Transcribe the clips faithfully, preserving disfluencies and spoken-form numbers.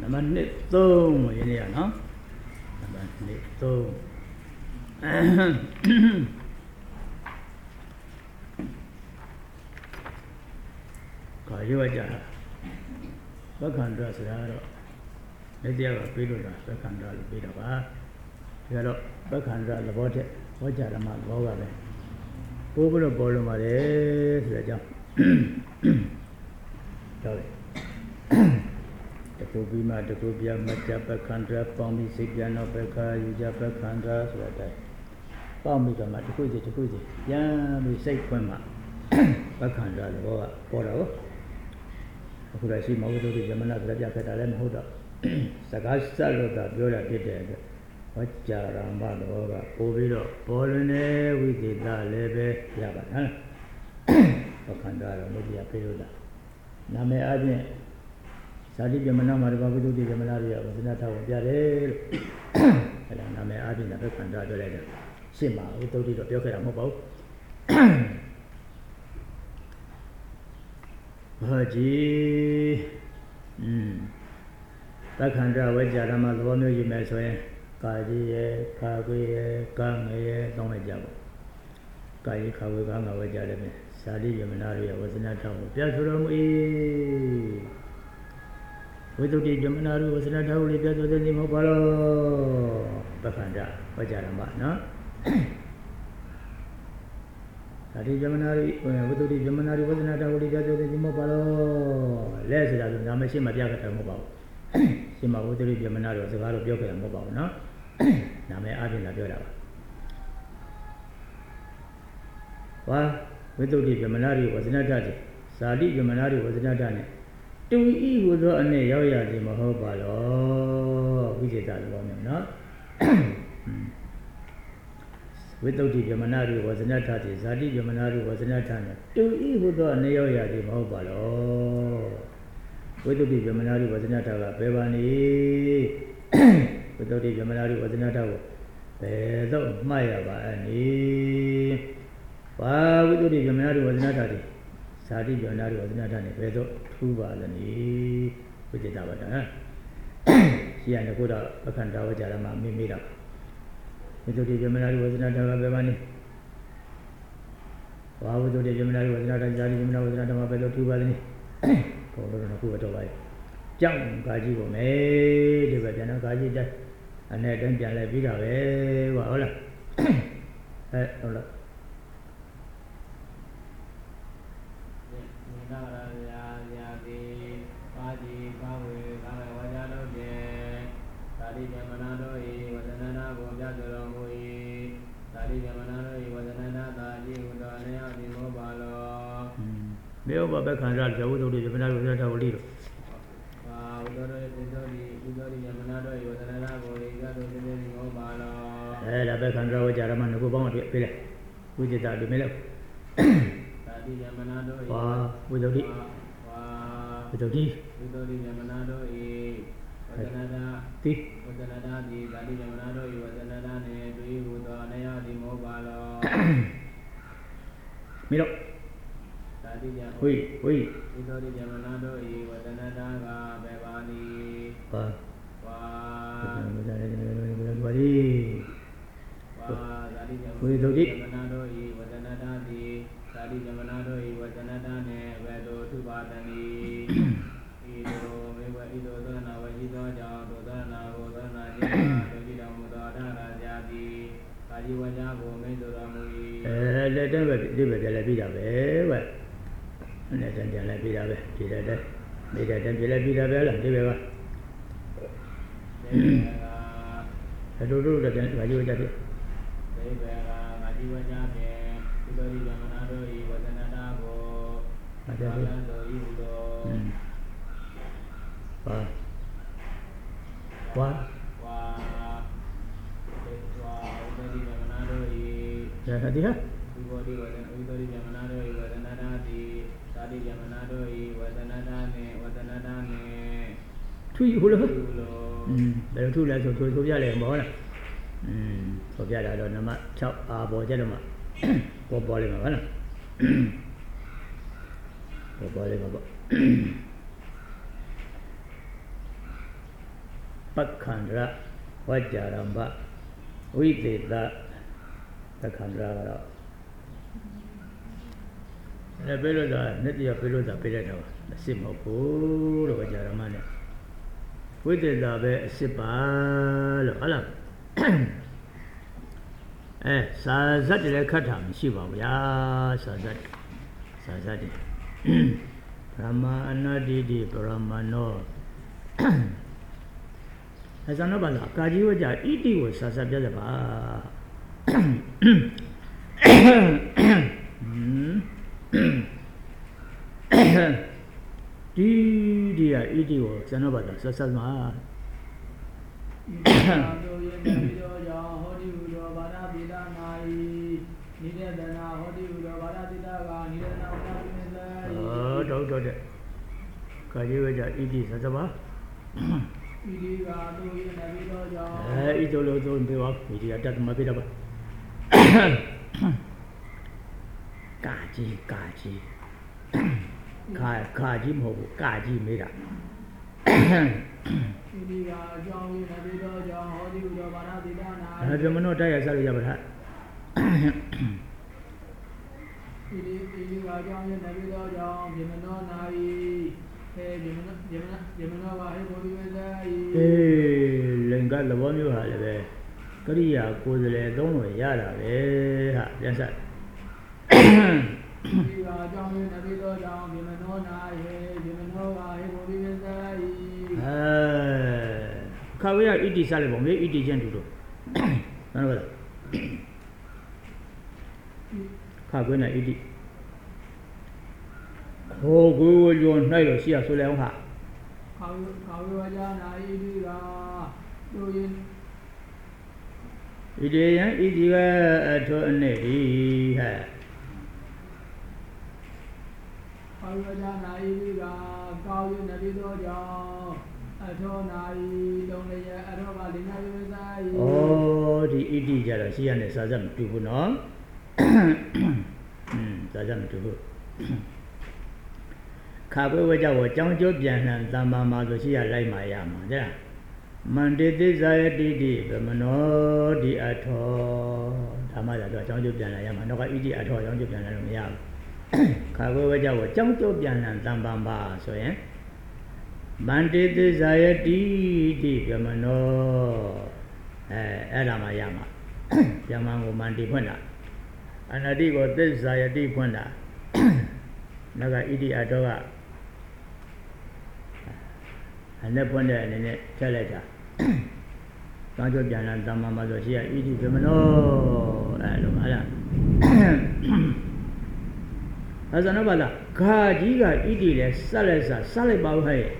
Nama ni tu ini ya, no? Nama ni tu. Kaya aja. Berkandra sedara. Nanti apa pilu dah berkandra lebih dah bah. Kalau berkandra lebih deh, wajah ramah bawa deh. Pukul bolong ada sudah jam. Tahu. Tetapi mah tetapi yang macam berkandra, pami sekian apa kah, juga berkandra sudah dah. Pami kan macam tu je, tu je. Yang bisa pun mah berkandra lebih bolong. Aku rasa mahu tu di zaman ada dia kata lain mahu dah. Sekarang selalu dah biar kita ada. Wajah ramah lebih, kopi dah bolong ni, wujud dah lebih jabat, ha? Berkandra lebih apa itu dah. Nama aja. Sadi zaman mana baru tu di zaman ada, macam tahu dia ada. Kalau nama aja nak berkandra tu lagi. Sima itu di tu biar kita mahu bau. Haji, hmm, berkandra wajah ramah lebih ni macam mana? Kaji ye, kagu ye, kang ye, dong aja. Kaji kagu kang wajah lebih. Sadi zaman ada, macam tahu. Biar suruh mui. Betul di zaman ada, macam tahu lebih tu jadi mau balo. Berkandra wajah ramah, no? Sadi zaman ada, betul di zaman ada, macam tahu lebih tu jadi mau balo. Les sudah tu, nama si macam kata mau balo. Si mau betul di zaman ada, sekarang biar kita mau balo, no? Nama ada nak biar apa? Wah, betul di zaman ada, macam tahu. Sadi zaman ada, macam tahu ni. Tu ibu tu ane jauh ya di mau balo. Wujud dah tu ni, no? Betul di zaman ada, macam tahu. Sadi zaman ada, macam tahu. Tu ibu tu ane jauh ya di mau balo. Betul di zaman ada, macam tahu. Bebani. Betul di zaman ada, macam tahu. Betul maya bani. Wah, betul di zaman ada, macam tahu. Sadi zaman ada, macam tahu ni. Betul tu balani. Wujud dah pada. Siapa nak kuda akan tahu cara mami mira. Betul di zaman ada, macam tahu bebani. Wah, betul di zaman ada, macam tahu. Sadi zaman ada, macam tahu. Betul tu balani. Kau nak kuda tu baik. Jangan gaji ko meh, dia baca nak gaji dah. Ane dan jalan bila eh, wah olah. Eh, olah. Biar apa berkandra jauh tu di zaman ada tahu liru. Eh, dah berkandra wajah ramah nak buang dia pilih. Wujud tak ada melek. Wah, wujud di. Wujud di. Wujud di zaman ada i. Wujud ada. Ti. Wujud ada di. Tadi zaman ada i. Wujud ada ni. Tu ibu tu anaya di mobile. Milo. Hui, hui. Itu di zaman ada i. Wujud ada ga bebani. Wah. Wah. Wujud ada di zaman bebani. Wah, tadi zaman ada i. Wujud ada di. Tadi zaman ada i. Wujud ada ni. Betul tu batani. Itu, itu tu na wajib tu jauh tu na tu na jauh tu kita muda ada jadi kaji wajah bumi tu ramai. Eh, dah dah ber, dia berjalan bila ber, dah dah jalan bila ber, tidak ada, tidak ada bila bila ber lah, dia ber. Aduh aduh dah jalan kaji wajah dia. Dia ber kaji wajah dia, itu di zaman ada i, wajah ada bo, ada tu ibu. Wah, wah, wah, wah, itu di zaman ada i. Ya, tadi ha? Itu di itu di zaman ada i, wajan ada di. Tadi zaman ada i, wajan ada ni, wajan ada ni. Tu ibu lah. Hmm, dah tu lah, tu tu tu dia leh, boleh. Hmm, tu dia dah ada nama cap apa je nama. Kau boleh mana? Kau boleh apa? Pakandra Vajaramba Videta Pakandra The Beloda, Nadia Beloda Pelado, the Simoku, Vajaramane. Videta Be Sipal Alam. Eh, Sazati Katam, Shiva, Ya Sazati Sazati Brahma Anadidi Brahmano. As an Obala, Kajiwaja, Iti was Sazababa. Dia Iti was Sanobada, Sasama. Oh, don't do that. Kajiwaja, Iti Sasaba. Eh, itu lo tu bewa, ini ada tu macam apa? Kaji, kaji, kaj, kaji mahu, kaji merah. Ada mana ada yang selalu jawab. Ini ini kajian yang nabi dah jawab, gimana nabi? Eh, lengkap lepas ni hal le, kerja kau le, dong le, ya lah le, ha, biasa. Ah, kau ya ini salah bom, ini jangan dulu. Mana betul? Kau nak ini. Oh, gue jual naik lo siapa sudah orang. Kau kau aja naik ini lah, doin. Ini yang ini kan tu ni, ha. Kau aja naik ini lah, kau yang naik tu jauh, tu naik dong le, tu balik naik besar. Oh, di ini jalan siapa ni sajam tu pun, no? Hmm, sajam tu. Kabe wajah wajah jauh biasa, tambah malu siapa lagi maya mana? Mandiri saya di di, bermano di atau, tambah jauh jauh jauh biasa ya mana? Kalau ini atau jauh jauh biasa ni ya. Kabe wajah wajah jauh biasa, tambah malu so ya. Mandiri saya di di, bermano, eh, ada maya mana? Jangan aku mandi pun nak. Anak di kau tu saya di pun nak. Naga ini atau apa? Anda pun dah ni cakap je. Kalau jangan tambah masuk siapa ini bermano, eh, lumayan. Asal apa lah? Kaji ka ini le, salah salah salah bau hai.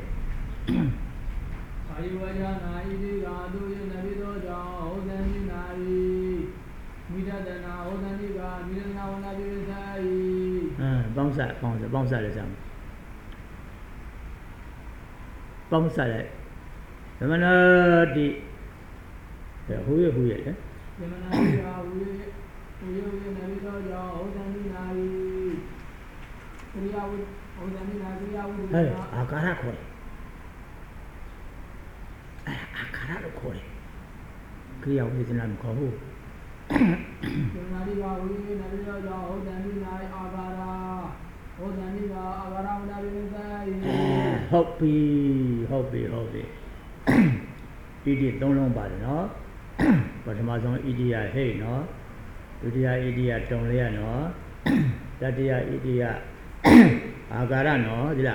Kaji wajah naik di gadu yang nabi tu jauh dan di naik. Mida dan naik dan di gadu, mida naik nabi besar. Ah, bangsa, bangsa, bangsa le sama. Bangsa le. Mana di, huye huye le. Mana di huye huye huye nabi tu jauh dan di naik. Kriya ud, dan di naik kriya ud. Hey, akara kore. Akara lo kore. Kriya ud itu nama kau. Nabi ka huye nabi tu jauh dan di naik akara. Oh dan di akara nabi besar. Hobi, hobi, hobi. Ini tolong pada no. Pertama sama idea hey no. Idea idea tolong lihat no. Jadi idea agara no, tidak.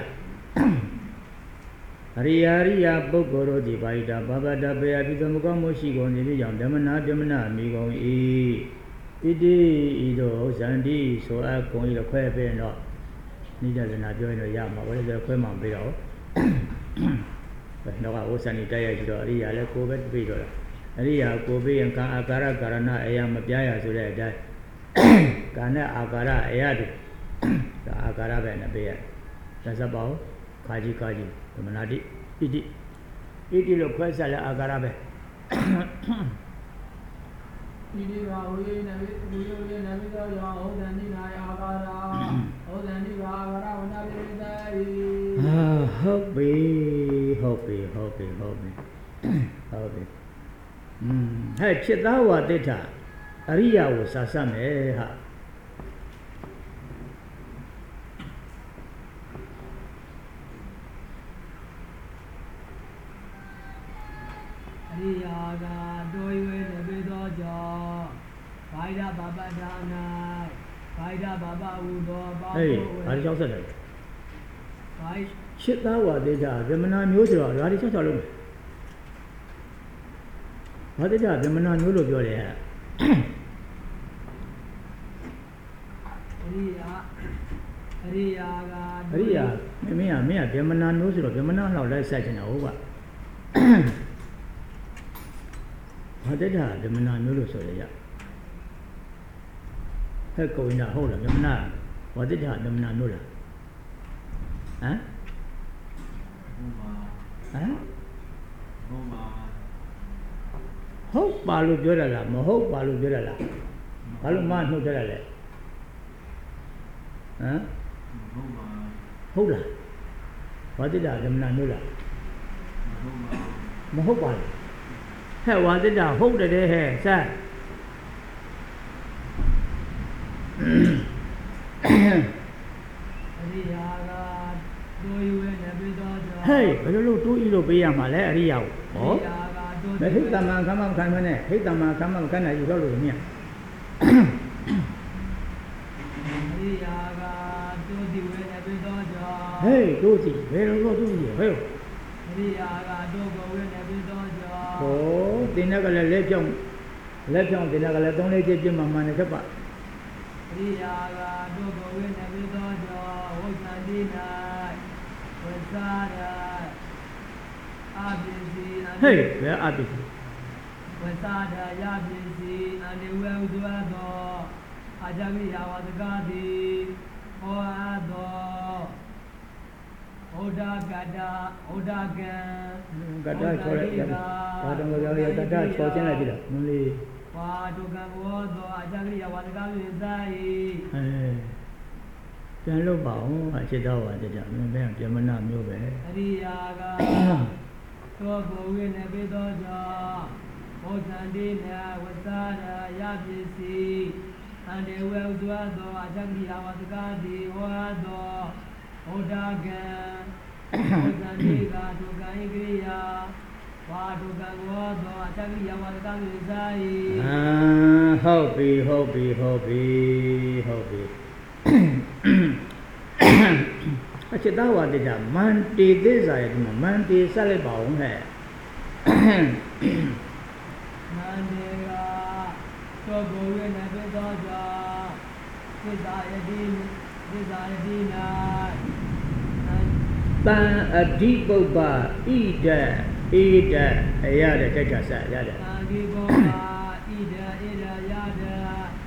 Hari-hari apa guru di baida, bapa dah berhabis muka musik kau ni jam demana demana migong i. Ini itu sandi soal kau ini kau apa no. Ni jadi nak join no ya, mahu jadi kau mampu no. Nak aku sani daya juga hari ada kau bet beri dola. Hari aku beri yang kan agara karena ayam berjaya sudah ada. Karena agara ayah tu. Agara benar benar. Saya bawa kaji kaji. Mana di ini ini lo kuasa lah agara be. Ini rawi nabi nabi nabi tu yang oh dan ni naik agara, oh dan ni agara mana berdaya. Ah, hobi hobi hobi hobi. ဟုတ်ပြီอืมဟဲ့จิตသားဝါတိဋ္ဌအရိယာကိုစာစမယ်ဟာအရိယာကတိုးရွေးနေပြီးသောကြောင့်ဘိုင်ဒဘပဒါနာဘိုင်ဒဘဘဝုသောပါဘုရားဟေးဘာလို့ကြောက်ဆက်လဲဘိုင်จิตသားဝါတိဋ္ဌဗြဟ္မဏမျိုးဆိုတော့ဓာတိချက်ချလုံးဘာတိဋ္ဌဗြဟ္မဏမျိုးလို့ပြောတယ်အရိယာအရိယာကအရိယာမင်းကမင်းကဗြဟ္မဏမျိုးဆိုတော့ဗြဟ္မဏလောက်လိုက်ဆက်ချင်တာဟုတ်ပါဘာတိဋ္ဌဗြဟ္မဏမျိုးလို့ဆိုရရဟဲ့ကိုင်းတာဟုတ်လားဗြဟ္မဏဘာတိဋ္ဌဗြဟ္မဏမျိုးလားဟမ်ဟမ်ဟုတ်ပါလို့ပြောရလားမဟုတ်ပါလို့ပြောရလားဘာလို့မနှုတ်ကြရလဲဟမ်ဟုတ်လားဝါတိတာဓမ္မနာမျိုးလားမဟုတ်ပါဘူးဟဲ့ဝါတိတာဟုတ်တယ်ဟဲ့စမ်းအရိယာကတိုးရွေးနေပြီးသောကြောင့်ဟဲ့ဘယ်လိုလုပ်တိုးဤလို့ပေးရမှာလဲအရိယာကိုဟောမဟိတမံခမမခံမနဲ့ဟိတမံခမမခံနိုင်ယူတော့လို့မြင်အရိယာကတိုးဒီဝေနေပြီးသောကြောင့်ဟေးတိုးစီဘယ်လိုလုပ်တိုးစီဟဲ့အရိယာကတိုးကိုဝေနေပြီးသောကြောင့်ဟောတင်းတဲ့ကလည်းလက်ပြောင်းလက်ပြောင်းတင်းတဲ့ကလည်းသုံးလေးချက်ပြမှမှန်တယ်ချက်ပါအရိယာကတိုးကိုဝေနေပြီးသောကြောင့်ဝိသန္တိ၌ဝိသရာအပိစီဟေးဘယ်အပိစီဝိသရာယပိစီအနိဝေဥဒ္ဓသောအကြမိယဝတကတိဟောအပ်သောဩဒကတဩဒကံကတ္တချောလိုက်ဘာတော်ကြောင့်ရကတ္တချောချင်းလိုက်ပြီလားမလေးဝါဒုကံဘောသောအကြမိယဝတကတိသာယဟဲပြန်လို့ပါအောင်အจิตတော်ပါကြကြမင်းဘယ်ပြမနာမျိုးပဲအရိယာကသောဘဝိနေပိသောကြောင့်ဘုဇန္တိနဝသရာယပစ္စည်းအန္တေဝေဥဒ္ဓသောအကြမိယဝတကတိဟောသောဩဒကံဘုဇန္တိကဒုက္ခိကိရိယာဝါဒုက္ခဘောသောအကြမိယဝတကတိသာယအာဟုတ်ပြီဟုတ်ပြီဟုတ်ပြီဟုတ်ပြီအจิตတော်ဝါတိတာမန္တေသစ္စာရဲ့ဒီမှာမန္တေဆက်လိုက်ပါဦးဟဲ့မန္တေကသောဘဝေနဘေသောကြောင့်သစ္စာယတိသစ္စာယတိ၌တံအဓိပုပ္ပဣဒံဣဒံအရတဲ့တက်ချဆက်ရတယ်တံအဓိပုပ္ပဣဒံဣဒံရဒံ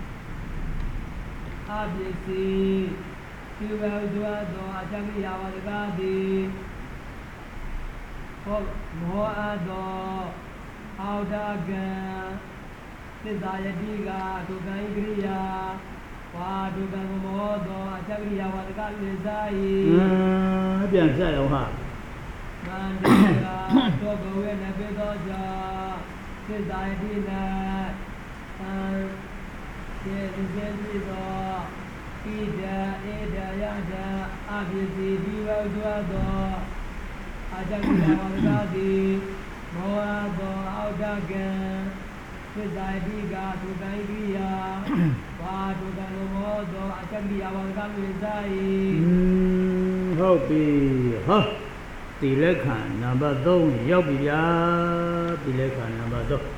အပစ္စည်းဒီဝေဥဒ္ဓသောအကြမိယဝတကတိဟောမောအသောအောဒကံသစ္စာယတိကဒုက္ခိကိရိယာဝါဒုက္ခမောသောအကြမိယဝတကတိသာယအပြန်ဆက်အောင်ဟာမန္တေကသောဘဝေနဘေသောကြောင့်သစ္စာယတိ၌သံကျေတိစေသောဣဒံဣဒံယဒံအပစ္စည်းဒီဝဥဒ္ဓသောအကြမိယဝတကတိမောဟသောအောဒကံသစ္စာတိကဒုက္ခိကိယာဝါဒုက္ခမောသောအကြမိယဝတကတိသာယဟုတ်ပြီဟောတိလက္ခဏနံပါတ်သုံးရောက်ပြီဗျာတိလက္ခဏနံပါတ်သုံး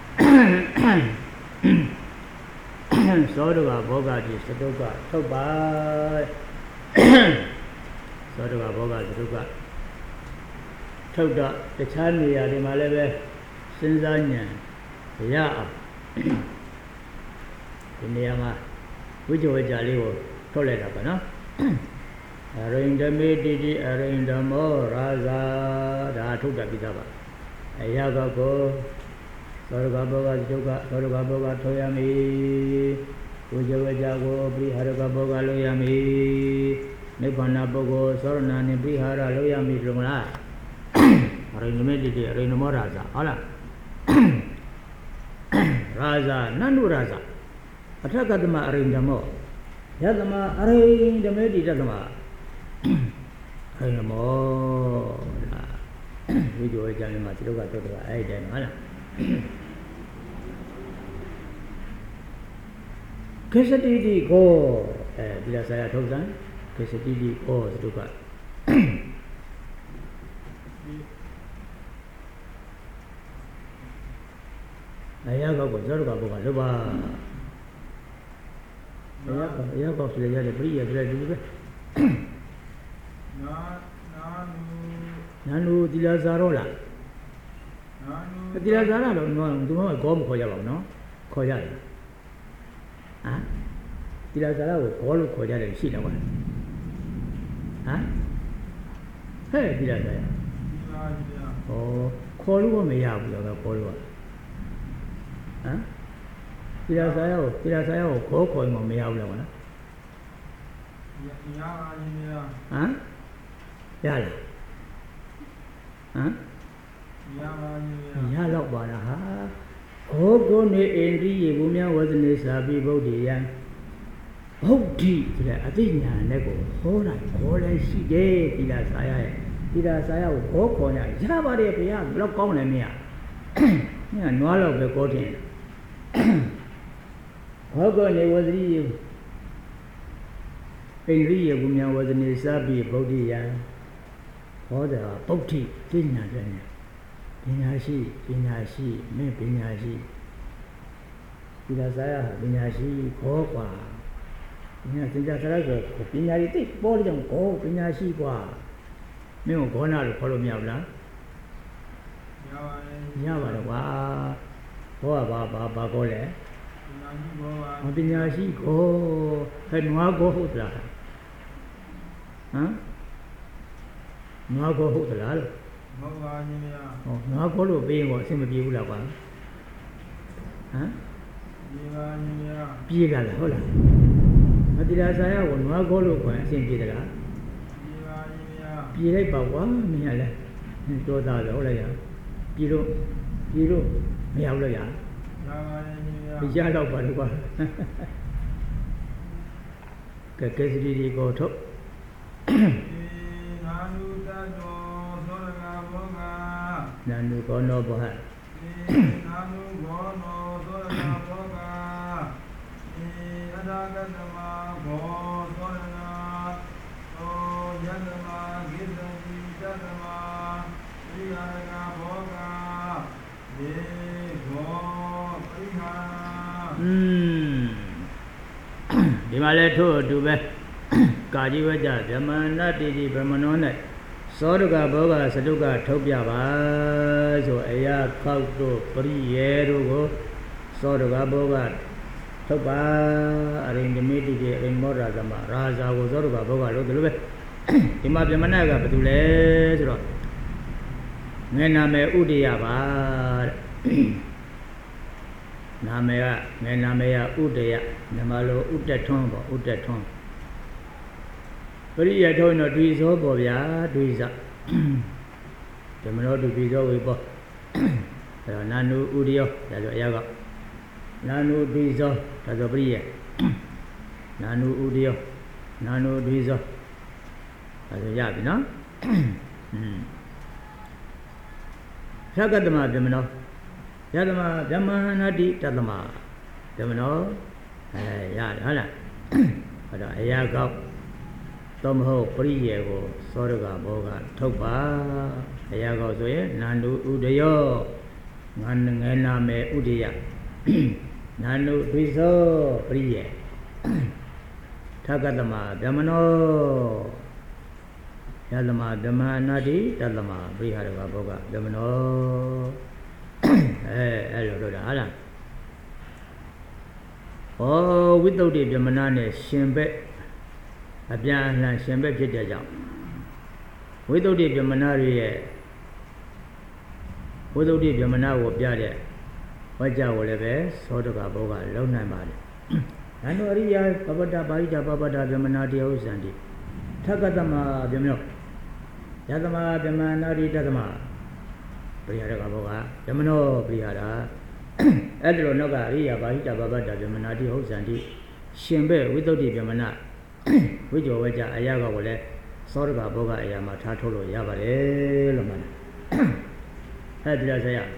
သောတကဘောဂတိသတုကထုတ်ပါသောတကဘောဂသတုကထုတ်တော့တခြားနေရာတွေမှာလည်းပဲစဉ်းစားဉာဏ်ရအောင်ဒီနေရာမှာဝိဇ္ဇဝေကြလေးကိုထုတ်လိုက်တာပါနော်အရိန္ဒမေတိတိအရိန္ဒမောရာဇာဒါထုတ်တာပြီးသားပါအရာကကိုသောရကဘောဂဒုက္ခသောရကဘောဂထောရမည်ဝိဇ္ဇဝေကြကိုပရိဟာရကဘောဂလို့ရမည်နိဗ္ဗာန်ပုဂ္ဂိုလ်သောရဏနှင့်ပရိဟာရလို့ရမည်လို့မလားရိဏမေတိတိရိဏမောရာဇာဟုတ်လားရာဇာနန္ဒုရာဇာအထက်ကတမအရိဏမောယတမအရိဏမေတိတတမအရိဏမောလားဝိဇ္ဇောကျမ်းမှာဒီလိုကတော့တော့အဲ့ဒီတိုင်းဟုတ်လားခေစတိတိကိုအဲဒီလားဆရာထုတ်စံခေစတိတိကိုဒီလိုကအရာကောက်ကိုဇောရကဘုကလောပါအရာကောက်အရာကောက်ဆိုရတဲ့ပြိယတဲ့ဒီလိုပဲနာနာနုနာနုတိလာဇာရောလားနာနုတိလာဇာရတော့သူမကောမခေါ်ကြပါဘူးနော်ခေါ်ရတယ်ဟမ်တိလာဇာရကိုဘောလို့ခေါ်ကြတယ်ရှိတယ်ကွာဟမ်ဟဲ့တိလာဇာရဩခေါ်လို့မရဘူးတော့ခေါ်လို့ဟမ်တိလာဇာရကိုတိလာဇာရကိုခေါ်ခေါ်မှမရဘူးလားကွာနော်ရပါရင်ဟမ်ရလားဟမ်ရပါရင်ရတော့ပါလားဟာဘောကုနေအိန္ဒိယေဘုမြဝဇ္ဇနေစာပိဗုဒ္ဓေယံဗုဒ္ဓိဆိုတဲ့အသိဉာဏ်နဲ့ကိုဟောတာခေါ်လဲရှိတယ်တိလာဇာရရဲ့တိလာဇာရကိုခေါ်ခေါ်ရရပါတယ်ဗျာဘယ်တော့ကောင်းလဲမင်းကမင်းကနွားတော့ပဲကောတင်ဘောကုနေဝဇ္ဇိယေအိန္ဒိယေဘုမြဝဇ္ဇနေစာပိဗုဒ္ဓေယံဟောတာဗုဒ္ဓိသိဉာဏ်တဲ့ပညာရှိပညာရှိမင်းပညာရှိဒီလာစားရပညာရှိခေါ်กว่าပညာစင်ကြဆရာဆိုပညာရည်တိတ်ပေါ်ကြောင်ခေါ်ပညာရှိกว่าမင်းကိုခေါ်နာလို့ခေါ်လို့မရဘူးလားရပါတယ်ရပါတယ်ကွာဘောကဘာဘာဘာခေါ်လဲပညာရှိခေါ်ပါပညာရှိခေါ်ဟဲ့နွားခေါ်ဟုတ်လားဟမ်နွားခေါ်ဟုတ်လားလို့ဟုတ်ပါရှင်ဗျာဟောငါခေါ်လို့ပေးရင်ကိုအဆင်မပြေဘူးလားကွာဟမ်ပြေပါရှင်ဗျာပြေကြလားဟုတ်လားမတိလာစာရကိုငါခေါ်လို့ကွာအဆင်ပြေသလားပြေပါရှင်ဗျာပြေလိုက်ပါကွာမင်းကလည်းတော်သားလို့ဟုတ်လားရပြေလို့ပြေလို့မရဘူးလားရရပါရှင်ဗျာရတော့ပါလို့ကွာကဲကဲစရီဒီကိုထုတ်နာနုတတောနာနုကောနောဘောဟနာနုကောနောသောရဏဘောကဧအဒါကတမဘောသောရဏသောယတမကိသတိတတမဝိဟာရကဘောကဒေဘောပရိဟာอืมဒီမှာလဲထို့အတူပဲကာကြီးဝကြဗြဟ္မဏတိတိဗြဟ္မနော၌သောတကဘောကစတုကထုတ်ပြပါဆိုအရာခောက်တို့ပရိယေတို့ကိုသောတကဘောကထုတ်ပါအရိန္ဒမေတိတိအရိမောရာဇမရာဇာကိုသောတကဘောကလို့ဒီလိုပဲဒီမှာပြမနာကဘာတူလဲဆိုတော့ငယ်နာမည်ဥဒိယပါတဲ့နာမည်ကငယ်နာမည်ကဥဒိယနမလိုဥတ္တထွန်းပေါ့ဥတ္တထွန်းပရိယထုံးတော့တွေ့သောပေါ့ဗျာတွေ့စဓမ္မတော်တွေ့သောဝေပေါ့အဲတော့နာနုဥရိယောဒါဆိုအရာကနာနုတွေ့သောဒါဆိုပရိယနာနုဥရိယောနာနုတွေ့သောဒါဆိုရပြီနော်อืมသက္ကတမဓမ္မနောယတမဓမ္မနာတိတတမဓမ္မနောအဲရတယ်ဟုတ်လားအဲ့တော့အရာကောက်တော့မဟုတ်ပရိယေကိုသောရကဘောကထုတ်ပါအရာကောက်ဆိုရင်နန္ဒုဥဒယောငါငယ်နာမယ်ဥဒယနန္ဒုဒိသောပရိယေသက္ကတမဓမ္မနောယတမဓမ္မနာတိတတမပရိဟာရကဘောကဓမ္မနောအဲအဲ့လိုလို့တာဟာလားဩဝိတ္တုတိဗြဟ္မဏနဲ့ရှင်ဘက်အပြန်အလှန်ရှင်ဘက်ဖြစ်တဲ့ကြောင့်ဝိတ္တုတိဗြဟ္မဏရဲ့ဝိတ္တုတိဗြဟ္မဏကိုပြတဲ့ဝါကြကိုလည်းပဲသောတကဘောကလုံနိုင်ပါတယ်။နန္ဒအရိယပပတ္တပါဠိတပပတ္တဗြဟ္မဏတေဥစ္ဆန္တိထက္ကတမဗြဟ္မဏယတမဗြဟ္မဏာတိတတမပရိဟာရကဘောကဗြဟ္မနောပရိဟာရအဲ့ဒါလိုနောက်ကရိယာဘာဟိတဘာဘတဗြဟ္မနာတိဟုတ်ဇန္တိရှင်ဘဲဝိသုဒ္ဓိဗြဟ္မနာဝိဇောဝကြအရာကကိုလည်းသောရကဘောကအရာမှာထားထုတ်လို့ရပါတယ်လို့မှတ်အဲ့ဒီလားဆရာ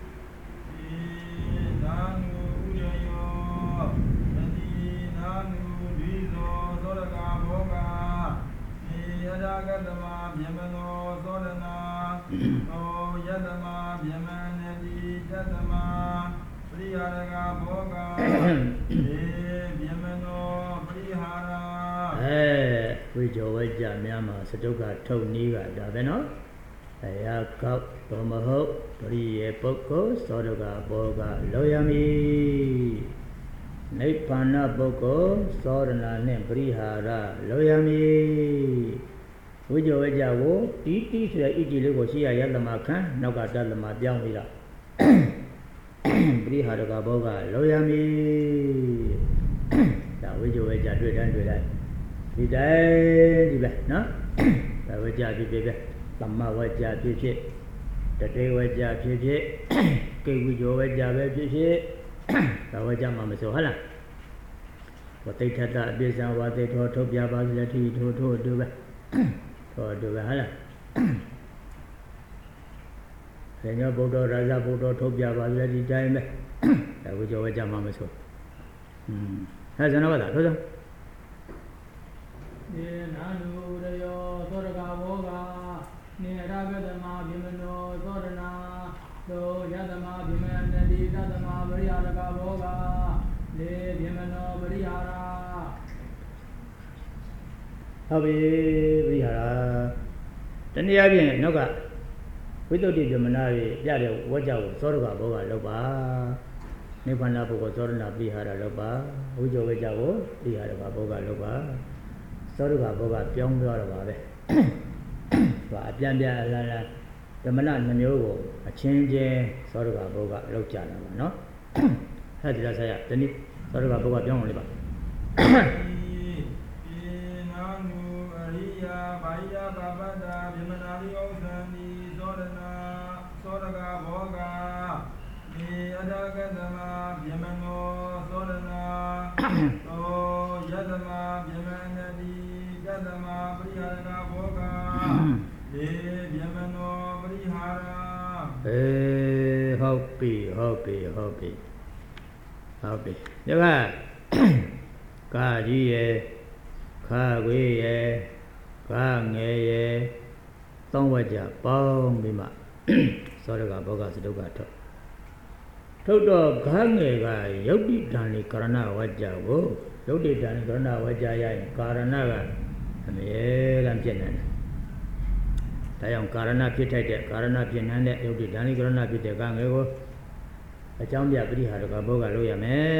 နာနုဥရယောယတိနာနုဒီဇောသောရကဘောကေယရာဂတမဗြဟ္မနောသောရနာသောယတမဗြဟ္မနတိတတမပရိဟာရကဘောကေဗြဟ္မနောပရိဟာရအဲဝိဇောဝကြများမှာစတုကထုတ်နည်းကဒါပဲနော်အရာကောက်ဘမဟုတ်ပရိယေပုဂ္ဂိုလ်သောရကဘောကလောယမိနိဗ္ဗာန်ပုဂ္ဂိုလ်သောရဏနှင့်ပရိဟာရလောယမိဝိဇောဝကြကိုတီးတီးဆိုတဲ့ဣတိလေးကိုရှိရယသမခံနောက်ကတသမပြောင်းပြီးတော့ပရိဟာရကဘောကလောယမိဒါဝိဇောဝကြတွေ့တိုင်းတွေ့တိုင်းဒီတိုင်းဒီပဲနော်ဒါဝကြဖြစ်ဖြစ်ပဲသမဝကြဖြစ်ဖြစ်တတေဝကြဖြစ်ဖြစ်ကိဝိဇောဝကြပဲဖြစ်ဖြစ်ဒါဝကြမှာမဆိုဟုတ်လားဝတိဋ္ဌတအပိစ္ဆဝတိထောထုတ်ပြပါစေတိထိုထိုအတူပဲထိုအတူပဲဟုတ်လားဆင်ញောဗုဒ္ဓရာဇဗုဒ္ဓထုတ်ပြပါစေဒီတိုင်းပဲဒါဝိဇောဝကြမှာမဆိုอืมအဲဇဏဝတာထိုးဆုံးေနာနုရယောသောရကဘောကနေရာဂတမဗြဟ္မနောသောရနာသောယတမဗြဟ္မနတိတတမပရိဟာရကဘောကလေဗြဟ္မနောပရိဟာရဟုတ်ပြီပရိဟာရတနည်းအားဖြင့်နောက်ကဝိသုဒ္ဓိဗြဟ္မနာရဲ့ပြတဲ့ဝကြကိုသောရကဘောကလောက်ပါနိဗ္ဗာန်ပုဂ္ဂိုလ်သောရဏပရိဟာရလောက်ပါဝိဇောဝကြကိုပရိဟာရကဘောကလောက်ပါသောရကဘောကပြောင်းသွားတော့ပါပဲဟိုအပြန်ပြန်လာလာဗြဟ္မနာနှမျိုးကိုအချင်းချင်းသောရကဘောကလောက်ကြတာပါနော်ဟဲ့ဒီလားဆရာဒီနေ့သောရကဘောကပြောင်းအောင်လေးပါနာနုအရိယာဘာယဘာဘတာဗြဟ္မနာတိဥသံဒီသောရနာသောရကဘောကေအဒဂတမဗြဟ္မနောသောရနာသောယတမဗြဟ္မနတိတတမပရိဟာရကဘောကေဗြဟ္မနောပရိဟာရအေးဟုတ်ပြီဟုတ်ပြီဟုတ်ပြီဟုတ်ပြီဒီကကာကြီးရဲ့ခါခွေးရဲ့ကာငယ်ရဲ့သုံးဝကြပေါင်းပြီးမှသောရကဘောကစတုကထုတ်ထုတ်တော့ခါငယ်ကယုတ်တိတန်ဒီကရဏဝကြကိုယုတ်တိတန်ဒီကရဏဝကြရရင်ကာရဏကအမြဲတမ်းဖြစ်နေတယ်ဒါကြောင့်ကာရဏဖြစ်ထိုက်တဲ့ကာရဏဖြစ်နေတဲ့ယုတ်တိတန်ဒီကရဏဖြစ်တဲ့ခါငယ်ကိုအကြောင်းပြပရိဟာရကဘောကလို့ရမယ်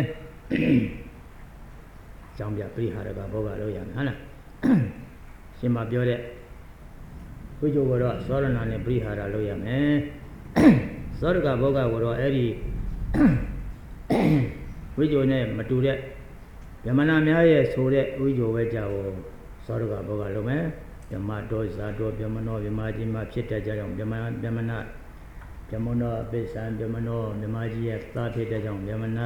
အကြောင်းပြပရိဟာရကဘောကလို့ရမယ်ဟုတ်လားရှင်မပြောတဲ့ဝိဇ္ဇောကတော့သောရဏနဲ့ပရိဟာရလို့ရမယ်သောရကဘောကကိုတော့အဲ့ဒီဝိဇ္ဇောနဲ့မတူတဲ့ဗြဟ္မနာများရဲ့ဆိုတဲ့ဝိဇ္ဇောပဲကြောက်သောရကဘောကလို့မယ်ဗြဟ္မတော်ဇာတော်ဗြဟ္မနောဗြဟ္မာကြီးမှာဖြစ်တဲ့ကြောင့်ဗြဟ္မဗြဟ္မနာဗြဟ္မနောအပိစ္ဆံဗြဟ္မနောဗြဟ္မာကြီးရဲ့သားဖြစ်တဲ့ကြောင့်ဗြဟ္မနာ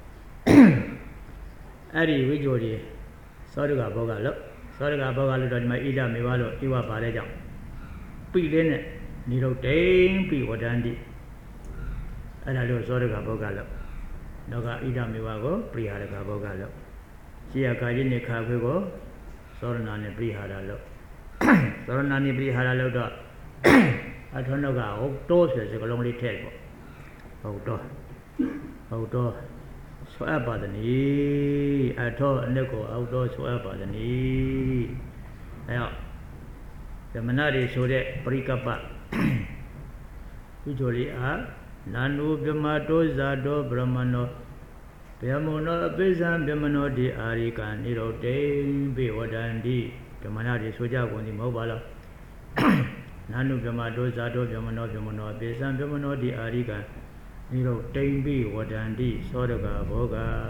အဲ့ဒီဝိဇ္ဇောတွေသောရကဘောကလို့သောရကဘောကလို့တော့ဒီမှာဣဒမေဝလို့ဣဝပါတဲ့ကြောင့်ပိလေးနဲ့နိရုဒ္ဓိပိဝဒန္တိအဲ့ဒါလို့သောရကဘောကလို့နောကဣဒမေဝကိုပရိဟာရကဘောကလို့ရှိရကာယိနေခါခွေကိုသောရဏနဲ့ပရိဟာရလို့သောရဏနဲ့ပရိဟာရလို့တော့အထုံးတော့ကဟုတ်တော့ဆိုတဲ့စကားလုံးလေးထည့်ပေါ့ဟုတ်တော့ဟုတ်တော့ဆွဲပါတနည်းအထောအနစ်ကိုဟုတ်တော့ဆွဲပါတနည်းအဲတော့ဓမ္မနာတွေဆိုတဲ့ပရိကပ္ပဝိဇ္ဇောလေးအားနာနုဗြဟ္မတောဇာတောဗြဟ္မနောဗြဟ္မနောအပိစ္ဆံဗြဟ္မနောတိအာရိကံနိရောဓိပိဝဒန္တိဓမ္မနာတွေဆိုကြကုန်သည်မဟုတ်ပါလားနာနုဗြဟ္မတောဇာတောဗြဟ္မနောဗြဟ္မနောအပိစ္ဆံဗြဟ္မနောတိအာရိကံနိရောဓိပိဝဒန္တိသောရကဘော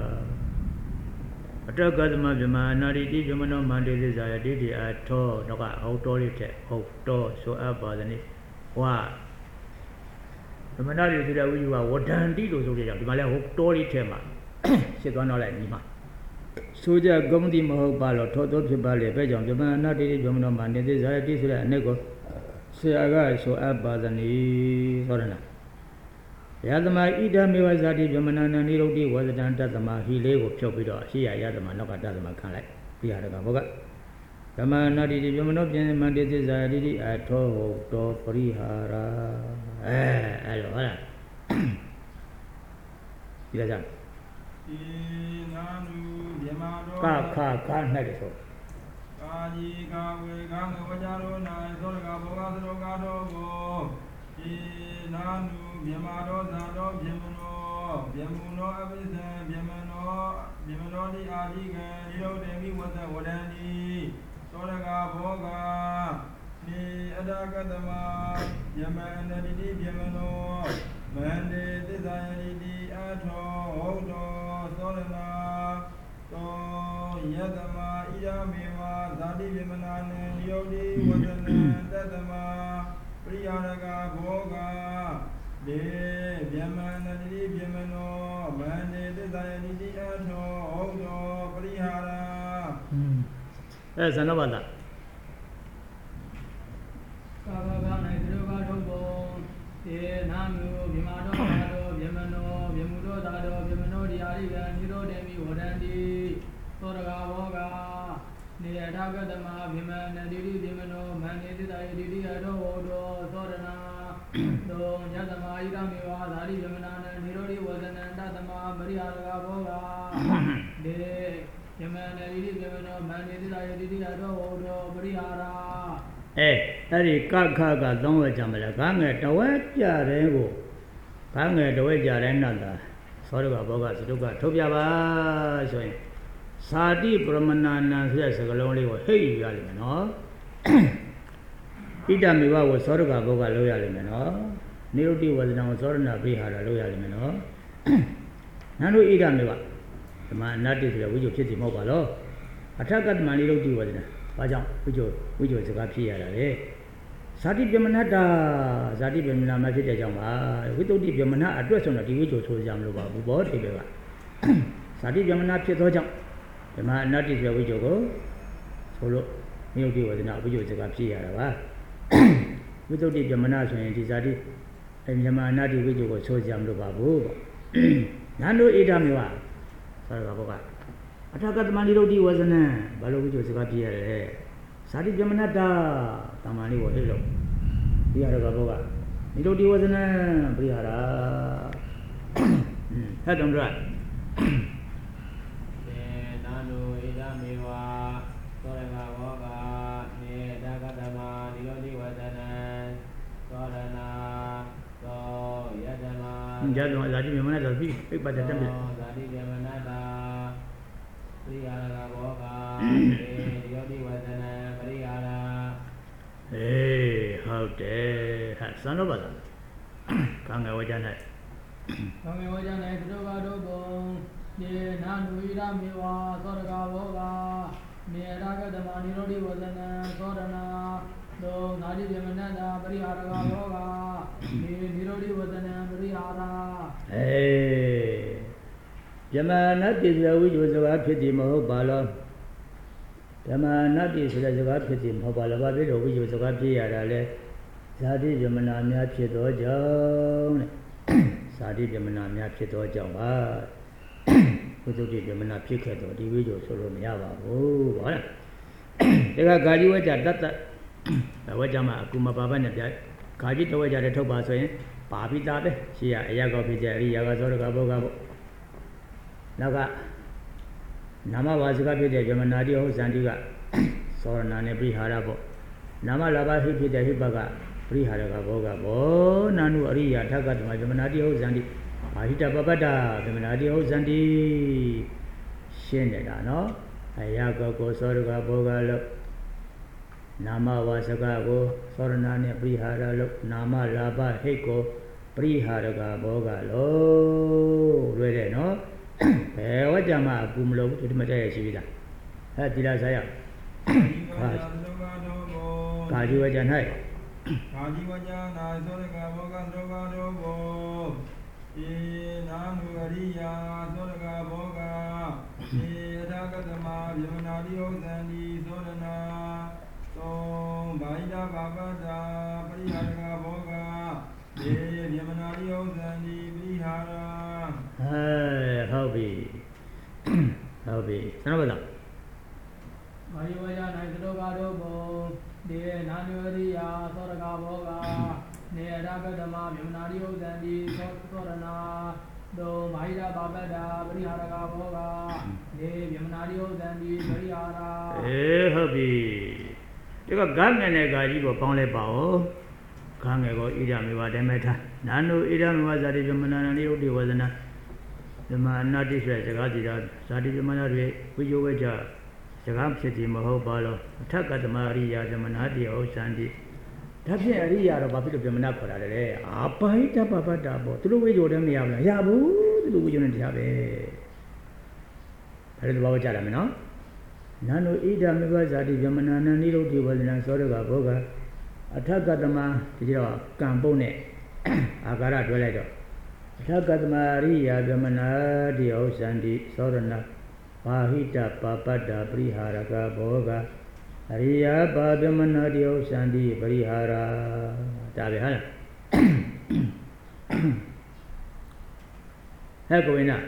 ကအတ္တကသမဗြဟ္မအနာရိတိဗြဟ္မနောမန္တေသစ္စာယတိတိအထောတော့ကဟုတ်တော်လေးတဲ့ဟုတ်တော်ဆိုအပ်ပါသည်နိဝါဗမနာရီဆိုတဲ့ဝိဇ္ဇာဝဒန္တိလို့ဆိုကြတယ်ဒီမှာလဲဟိုတောလေးထဲမှာရှင်းသွားတော့လိုက်ဒီမှာဆိုကြဂုံတိမဟုတ်ပါလို့ထောတော်ဖြစ်ပါလေပဲကြောင့်ဗမနာတိဗမနောမှာနေသေးဇာတိဆိုတဲ့အ내ကိုဆရာကဆိုအပ်ပါသနီဆိုရနာယသမဣဒမေဝဇာတိဗမနာနနိရုဒ္ဓိဝဇဒံတသမဟီလေးကိုဖြုတ်ပြီးတော့အရှိယယသမနောက်ကတသမခံလိုက်ပြရတကဘောကဓမ္မနာတိဗမနောပြင်မန္တိသစ္စာတိအထောတောပရိဟာရာအဲအဲ့လိုဟုတ်လားဒီလားကြဒီနာနုမြမတော်ကခခနဲ့ဆိုကာကြီးကာဝေကာငဝကြရောနာသောရကဘောဂသရောကာတော်ကိုဒီနာနုမြမတော်ဇာတော်ပြမနောပြမနောအပိသံပြမနောပြမနောတိအာတိကံဒီလိုတေမိဝတ္တဝဒန္တိသောရကဘောဂနိအဒကတမယမန္တိတိပြမနောမန္တေသစ္စာယတိအထောဟုတ်တော်သောရနာသောယတမဣရမေဝဇာတိပြမနာနေယုတ်တိဝဒနံတတမပရိယာရကဘောဂလေဗျမန္တိပြမနောမန္တေသစ္စာယတိအထောဟုတ်တော်ပရိဟာရအဲဇဏဘာသာကာဘဂနိုင်သရောဂထုတ်ပုံေနာမျိုးမြမတော်သာတော်မြမနောမြမှုတော်သာတော်မြမနောဒီအာရိကံနိရောဓေမိဝဒန္တိသောရကဘောဂနေအထာဂတမမြမနတိတိမြမနောမန္တေတိတယတိတိအထောဟောတောသောရဏသောညတမဣဒမေဝသာရိမြမနာနနိရောဓိဝဇနန္တသမပရိဟာရကဘောဂဒေမြမနတိတိမြမနောမန္တေတိတယတိတိအထောဟောတောပရိဟာရအဲအဲ့ဒီကခကသုံးဝက်ကြမလားခငယ်တဝက်ကြတဲ့ကိုခငယ်တဝက်ကြတဲ့နတ်သာသောရကဘောကသတုကထုတ်ပြပါဆိုရင်သာတိပရမဏာနံဆိုတဲ့စကားလုံးလေးကိုဟိတ်ယူရလိမ့်မယ်နော်ဣဒမေဝကိုသောရကဘောကလို့ရလိမ့်မယ်နော်နိရုတ္တိဝဇနံကိုသောရဏပိဟာရလို့ရလိမ့်မယ်နော်နန္ဒိဣဒမေဝဓမ္မအနတ္တိဆိုတဲ့ဝိဇ္ဇဖြစ်စီမဟုတ်ပါလို့အထက်ကတ္တမနိရုတ္တိဝဇနံဘာကြောင့်ဝိဇ္ဇဝိဇ္ဇစကားဖြစ်ရတာလေဇာတိပြမနတ္တာဇာတိပြမနာမဖြစ်တဲ့ကြောင့်ပါဝိတ္တုတိပြမနာအတွက်ဆိုတော့ဒီဝိဇ္ဇဆိုကြမလို့ပါဘူးဘောတိပဲကဇာတိပြမနာဖြစ်သောကြောင့်ဓမ္မအနတ္တိဆိုဝိဇ္ဇကိုဆိုလို့မြုပ်တိဝဇနာဝိဇ္ဇစကားဖြစ်ရတာပါဝိတ္တုတိပြမနာဆိုရင်ဒီဇာတိဓမ္မအနတ္တိဝိဇ္ဇကိုဆိုကြမလို့ပါဘူးပေါ့နန္ဒိဣဒမေဝဆိုတော့ဘောကအထာကတမဏိရုဒ္ဓိဝဇနံဘာလို့ဝိဇ္ဇစကားပြရတယ်ဇာတိပြမနတ္တာတမန်လေးကိုဟဲ့လို့ပြရတော့ဘောကနိရုဒ္ဓိဝဇနံပြရတာဟဲ့တုံးရေနာနုဣဒမေဝသောရကဘောကနေတကတမနိရုဒ္ဓိဝဇနံသောရဏသောယတမယတမဇာတိပြမနတ္တာပြီးပြပတ်တဲ့တည်းဇာတိပြမနတ္တာပရိယာရကဘောကေယောတိဝဇနံပရိယာရအေးဟုတ်တယ်ဟာစံတော့ပါလားကံငယ်ဝကြ၌ကံငယ်ဝကြ၌သတုကတို့ဘုံနေနာနုဣဒမေဝသောရကဘောကနေရာဂတမနိရောဓိဝဇနံသောရဏသောနာတိပြမနတ္တာပရိဟာရကဘောကနေနိရောဓိဝဇနံပရိဟာရအေးဓမ္မနတ္တိဆိုတဲ့ဝိဇ္ဇစကားဖြစ်တယ်မဟုတ်ပါလားဓမ္မနတ္တိဆိုတဲ့စကားဖြစ်တယ်မဟုတ်ပါလားဘာဖြစ်လို့ဝိဇ္ဇစကားဖြစ်ရတာလဲဇာတိပြမနာများဖြစ်သောကြောင့်တဲ့ဇာတိပြမနာများဖြစ်သောကြောင့်ပါဝိဇ္ဇတိပြမနာဖြစ်ခဲ့တော့ဒီဝိဇ္ဇဆိုလို့မရပါဘူးဟုတ်လားဒါကဂါကြီးဝကြတတ်တတ်ဝကြမှာအကူမပါဘနဲ့ပြဂါကြီးတဝကြတဲ့ထုတ်ပါဆိုရင်ပါပိတာပဲရှိရအရာကောဖြစ်ကြအရိယာကသောရကဘောကပေါ့နောက်ကနာမဝါစကဖြစ်တဲ့ဗြဟ္မနာတိဟုတ်ဇန္တိကသောရဏနဲ့ပြိဟာရပေါ့နာမလာဘဟိဖြစ်တဲ့ဟိပကပြိဟာရကဘောကဘောနာနုအရိယာထကတမဗြဟ္မနာတိဟုတ်ဇန္တိအာဟိတပပတ္တဗြဟ္မနာတိဟုတ်ဇန္တိရှင်းနေတာနော်အရာကောကိုသောရကဘောကလို့နာမဝါစကကိုသောရဏနဲ့ပြိဟာရလို့နာမလာဘဟိကိုပြိဟာရကဘောကလို့လွယ်တယ်နော်ဘယ်ဝကြမှာအကူမလို့ဒီမှာတည်းရရှိပြီလားဟဲ့ဒီလားဆရာခါကာကြီးဝကြ၌ဘာဒီဝကြနာသောရကဘောကဒုက္ခဒုဘောဧနာနုအရိယာသောရကဘောကဧအထာကတမဗေမနာတိဥသန္တိသောရနာသောဘာဟိတဘာပတ္တာပရိဟာရကဘောကဧဗေမနာတိဥသန္တိပရိဟာရဟဲ့ဟုတ်ပြီဟုတ်ပြီစနဘလားမာယဝယနိုင်သလောကတောဘောဒေနာနုရိယာသောရကဘောကနေရကတမမြမနာရိဥဒန္တိသောသောရနာဒောမာဟိတဘာပတ္တာပရိဟာရကဘောကနေမြမနာရိဥဒန္တိပရိဟာရအေးဟုတ်ပြီဒီကဂငယ်နဲ့ဂါကြီးကိုပေါင်းလဲပါဦးဂငယ်ကိုဣဒမေဝဓမ္မထာနာနုဣဒမေဝဇာတိမြမနာရိဥဒိဝဇနာဓမ္မအနာတိဆိုတဲ့စကားကြည့်တာဇာတိမြမနာတွေဝိဇ္ဇဝေကြစကားဖြစ်ခြင်းမဟုတ်ပါလို့အထက်ကတမအရိယာသမနာတိဩသန္တိဒါဖြင့်အရိယာတော့ဘာဖြစ်လို့ပြမနာခေါ်တာလဲအာပါဟိတပပတ္တာပေါ့သူတို့ဝိဇ္ဇိုတည်းမရဘူးလားရဘူးသူတို့ဝိဇ္ဇိုနဲ့တရားပဲဒါလည်းသဘောကျတယ်မနော်နာနုဣဒမေဝဇာတိပြမနာနနိရုဒ္ဓိဝဇနံသောရကဘောကအထက်ကတမဒီတော့ကံပုတ်နဲ့အာကာရတွဲလိုက်တော့အထက်ကတမအရိယာပြမနာတိဩသန္တိသောရဏဘာဟိတပပတ္တာပရိဟာရကဘောကအရိယာပါပြမနာတိဥ္စန္တိပရိဟာရဒါပဲဟာလားဟဲ့ကိုဝိနာ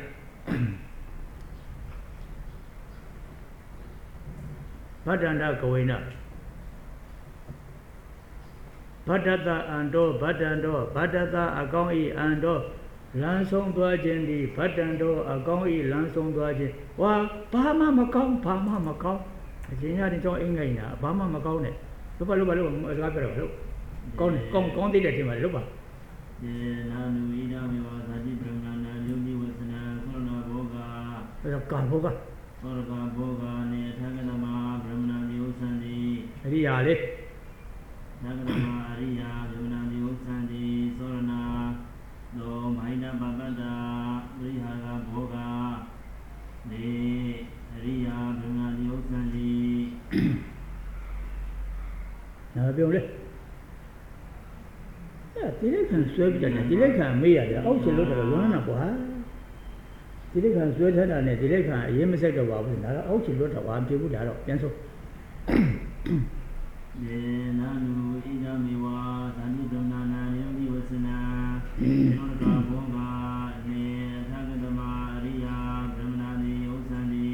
ဗတ္တန္တကိုဝိနာဗတ္တတအန္တောဗတ္တန္တောဗတ္တတအကောင်းဤအန္တောလမ်းဆုံးသွားခြင်းဒီဗတ္တန္တောအကောင်းဤလမ်းဆုံးသွားခြင်းဝါဘာမှမကောင်းဘာမှမကောင်းအရှင်ရတဲ့ကြောင့်အင်္ဂိုင်နာဘာမှမကောင်းနဲ့လို့ပါလို့ပါလို့စကားပြောတော့လို့ကောင်းတယ်ကောင်းကောင်းသေးတယ်ထင်ပါလေလို့ပါဒေနာနုဣဒမေဝဇာတိပရမဏယုတိဝသနာသောရဏဘောကအဲတော့ကံဘောကသောရကဘောကနေအထကနမဗြဟ္မဏတိဥ္စန္တိအရိယာလေသကနမအရိယာဗြဟ္မဏတိဥ္စန္တိသောရဏသောမိုင်းတပပတ္တာပရိဟာရဘောကနေအရိယာဗြဟ္မဏတိဥ္စန္တိနာပြောလေအဲဒီလက်ခံဆွဲပြတယ်ဒီလက်ခံမေးရတယ်အောက်ရှင်လို့တော့လွမ်းတာကွာဒီလက်ခံဆွဲထားတာနဲ့ဒီလက်ခံအရင်မဆက်တော့ပါဘူးဒါတော့အောက်ရှင်လို့တော့ဘာဖြစ်ဘူးဒါတော့ပြန်ဆိုဒေနာနုဣဒမေဝသန္တိတမနာယုတိဝစနာသောရကဘောကနေသကတမအရိယာဗြဟ္မဏတိဥ္စန္တိ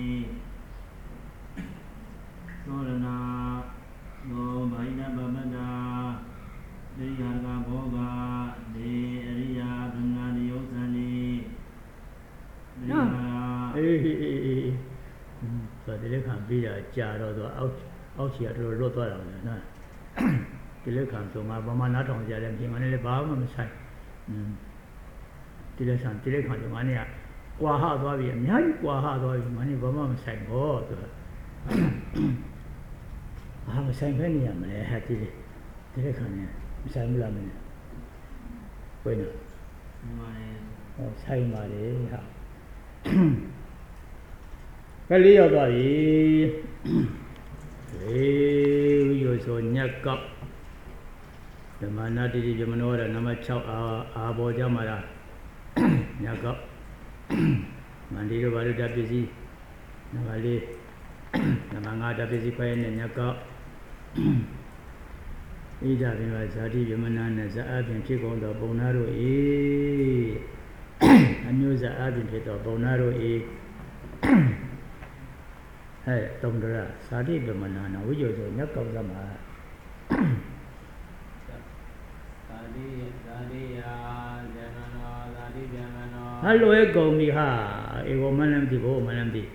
သောရဏသောဘိုင်းနပပတ္တာဒိယကဘောကနေအရိယာဗြဟ္မဏတိဥ္စန္တိဒိယအေးအေးအေးဆိုဒီလက်ခံပြီးတာကြာတော့သူအောက်အောက်ချီကတော်တော်လွတ်သွားတာလေနော်ဒီလက်ခံဆိုငါဘာမှနားထောင်ကြတယ်ပြင်မနဲ့လည်းဘာမှမဆိုင်อืมဒီလက်ခံဒီလက်ခံဆိုငါနဲ့ကကွာဟသွားပြီအများကြီးကွာဟသွားပြီငါနဲ့ဘာမှမဆိုင်ဘောသူကဘာမှဆိုင်ခဲနေရမလဲဟာဒီဒီလက်ခံနဲ့မဆိုင်ဘူးလားမင်းဘယ်နော်မှန်ပါတယ်ဟောဆိုင်ပါလေဟာကလေးရောက်သွားပြီေရိုဆိုညက်ကောက်ဓမ္မနာတိတိပြမနောရနံပါတ်၆အာအာဘောကြမှာလားညက်ကောက်မန္တိတို့ဘာလို့တပစ္စည်းနံပါတ်၄နံပါတ်၅တပစ္စည်းခွဲနဲ့ညက်ကောက်ဣဒပင်ဝဇာတိပြမနာနဲ့ဇာအပြင်ဖြစ်ကုန်သောပုံနာတို့ဤအမျိုးဇာအပြင်ဖြစ်သောပုံနာတို့ဤဟဲ့တုံတရဇာတိပမနာနာဝိဇ္ဇောဆိုညက်ကောက်သမှာဇာတိဇာတိယာဇမနောဇာတိဇမနောဟလွယ်ကုန်ပြီဟာအေဝမနမတိဘောမနမတိ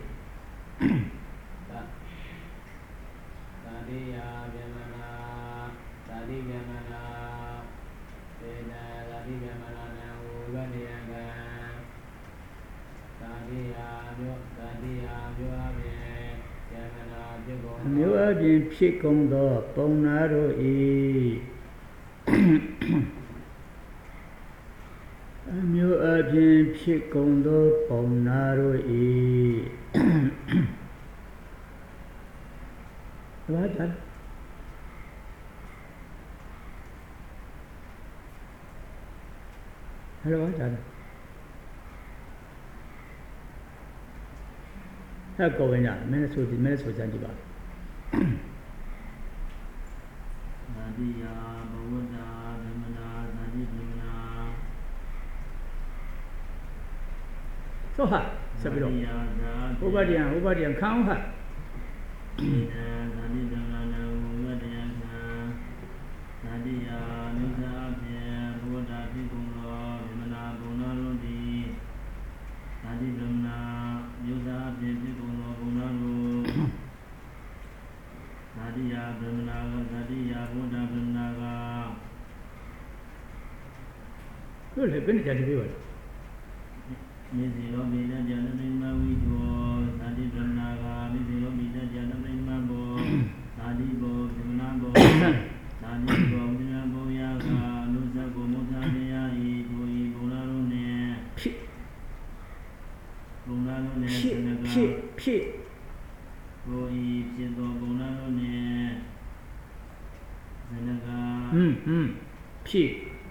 ဇာတိယာဇမနောဇာတိဇမနောဒေနာဇာတိဇမနောနံဝုရတေယံကံဇာတိယာမြို့ဇာတိယာမြို့အပြင်အမျိုးအပြင်ဖြစ်ကုန်သောပုံနာတို့ဤအမျိုးအပြင်ဖြစ်ကုန်သောပုံနာတို့ဤဘာသာ Hello, John. How go in that? Minutes with the minutes with Zanzibar. Nadia, Bawada, Vimana, Nadi Vimana. So hot. Sabiro. Ubadian, Ubadian, count hot. Nadi Vimana, Ubadian, Nadia, Nusa, Bawada, Vimana, Vimana, Bonarudi, Nadi Vimana, Nusa, Vimana, Bonaru. Nadia, Vimana, Nadia, Boda, Vimana. Good, have been at the viewer. Mizilo Mida Janamima Wijo, Sadi Brahnaga, Mizilo Mida Janamima Bo, Sadi Bo, Vimana, Sadi Bo, Vimana Yaga, Lusa Gomuta Dea, Oi, Bonarune, Bonarune, Senaga, Oi, Pieto, Bonarune, Senaga, Hm, hm, Pete.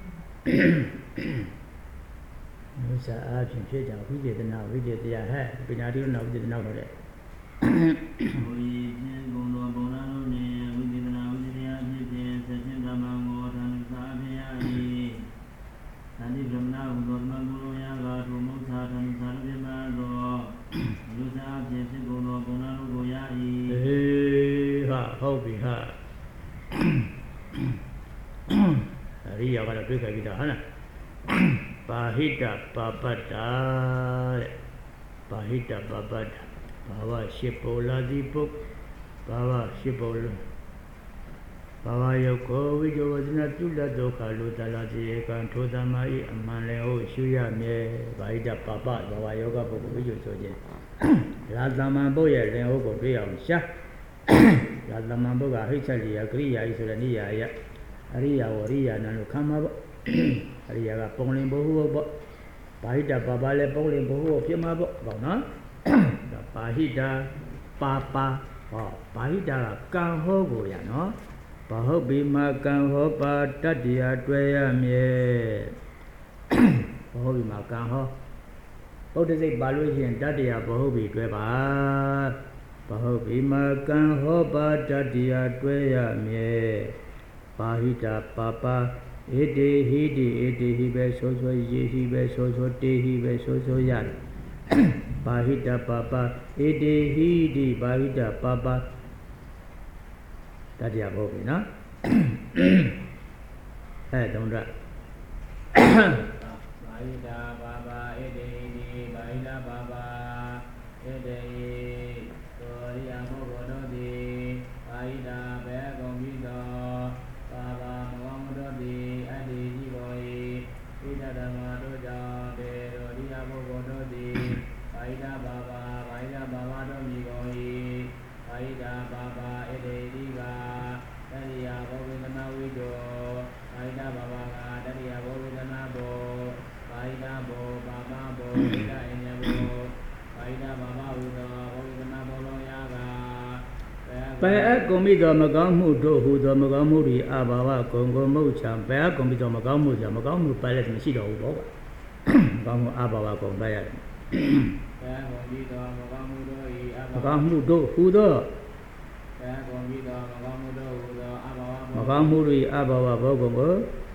Musa Arjun Cheta, we did now, we did the head, but I don't know, we did not know that. Oi, Bono, Bonarune, we did now, we did the Ajit, Session Damango, Tanusabia, Sadi Brahma, Gurma Yaga, Rumusa, Tanusabimado, Lusa, Jesse Bono, Bonaro, Goyai. Eh, ha, hobby, ha. Ria got a big idea, Hannah. Pahita Papata Pahita Papata Baba Shipola Dipuk Baba Shipola Baba Yoko Vijo was not to the Doka Lutalazi and Todamai and Manleo Shuya Me Bahita Papa Baba Yoga Vijo Soje Lazamamboya Leogo Ria Sha Lazamamboga Richali Agria Isolania Aria or Ria Nanukama Ariaga Pongling Bohu, Pahita Babale Pongling Bohu, Pimabo, Bona, the Pahita Papa, or Pahita Kanho, Yano, Pahobima Kanho, Patadia, Dwayam, ye, Pahobima Kanho. What is it, Baluji and Dadia, Pahobi, Dweba, Pahobima Kanho, Patadia, Dwayam, ye, Pahita Papa. Ede hede ede hibe so so ye hibe so so te hibe so so yan Bahita papa ede hede bahita papa Tadiya bobi na Eh don't that Bahita papa ede hede bahita papa ede Toriya bobo di bahita begombido Baba Magamudodi Aida Baba, Aida Baba Domigoi, Aida Baba Edediga, Daria Bovina Wido, Aida Baba, Daria Bovina Bo, Aida Bo, Baba Bo, Ida Enyabo, Aida Baba Udo, Bovina Boloyaga. Paya Gomido Magamu do who the Magamuri Ababa Congo Mocha, Paya Gomido Magamu, the Magamu Palace Machida Ubo, Gamu Ababa Gombaya. Magamu do who the Magamuri Ababa Bogongo.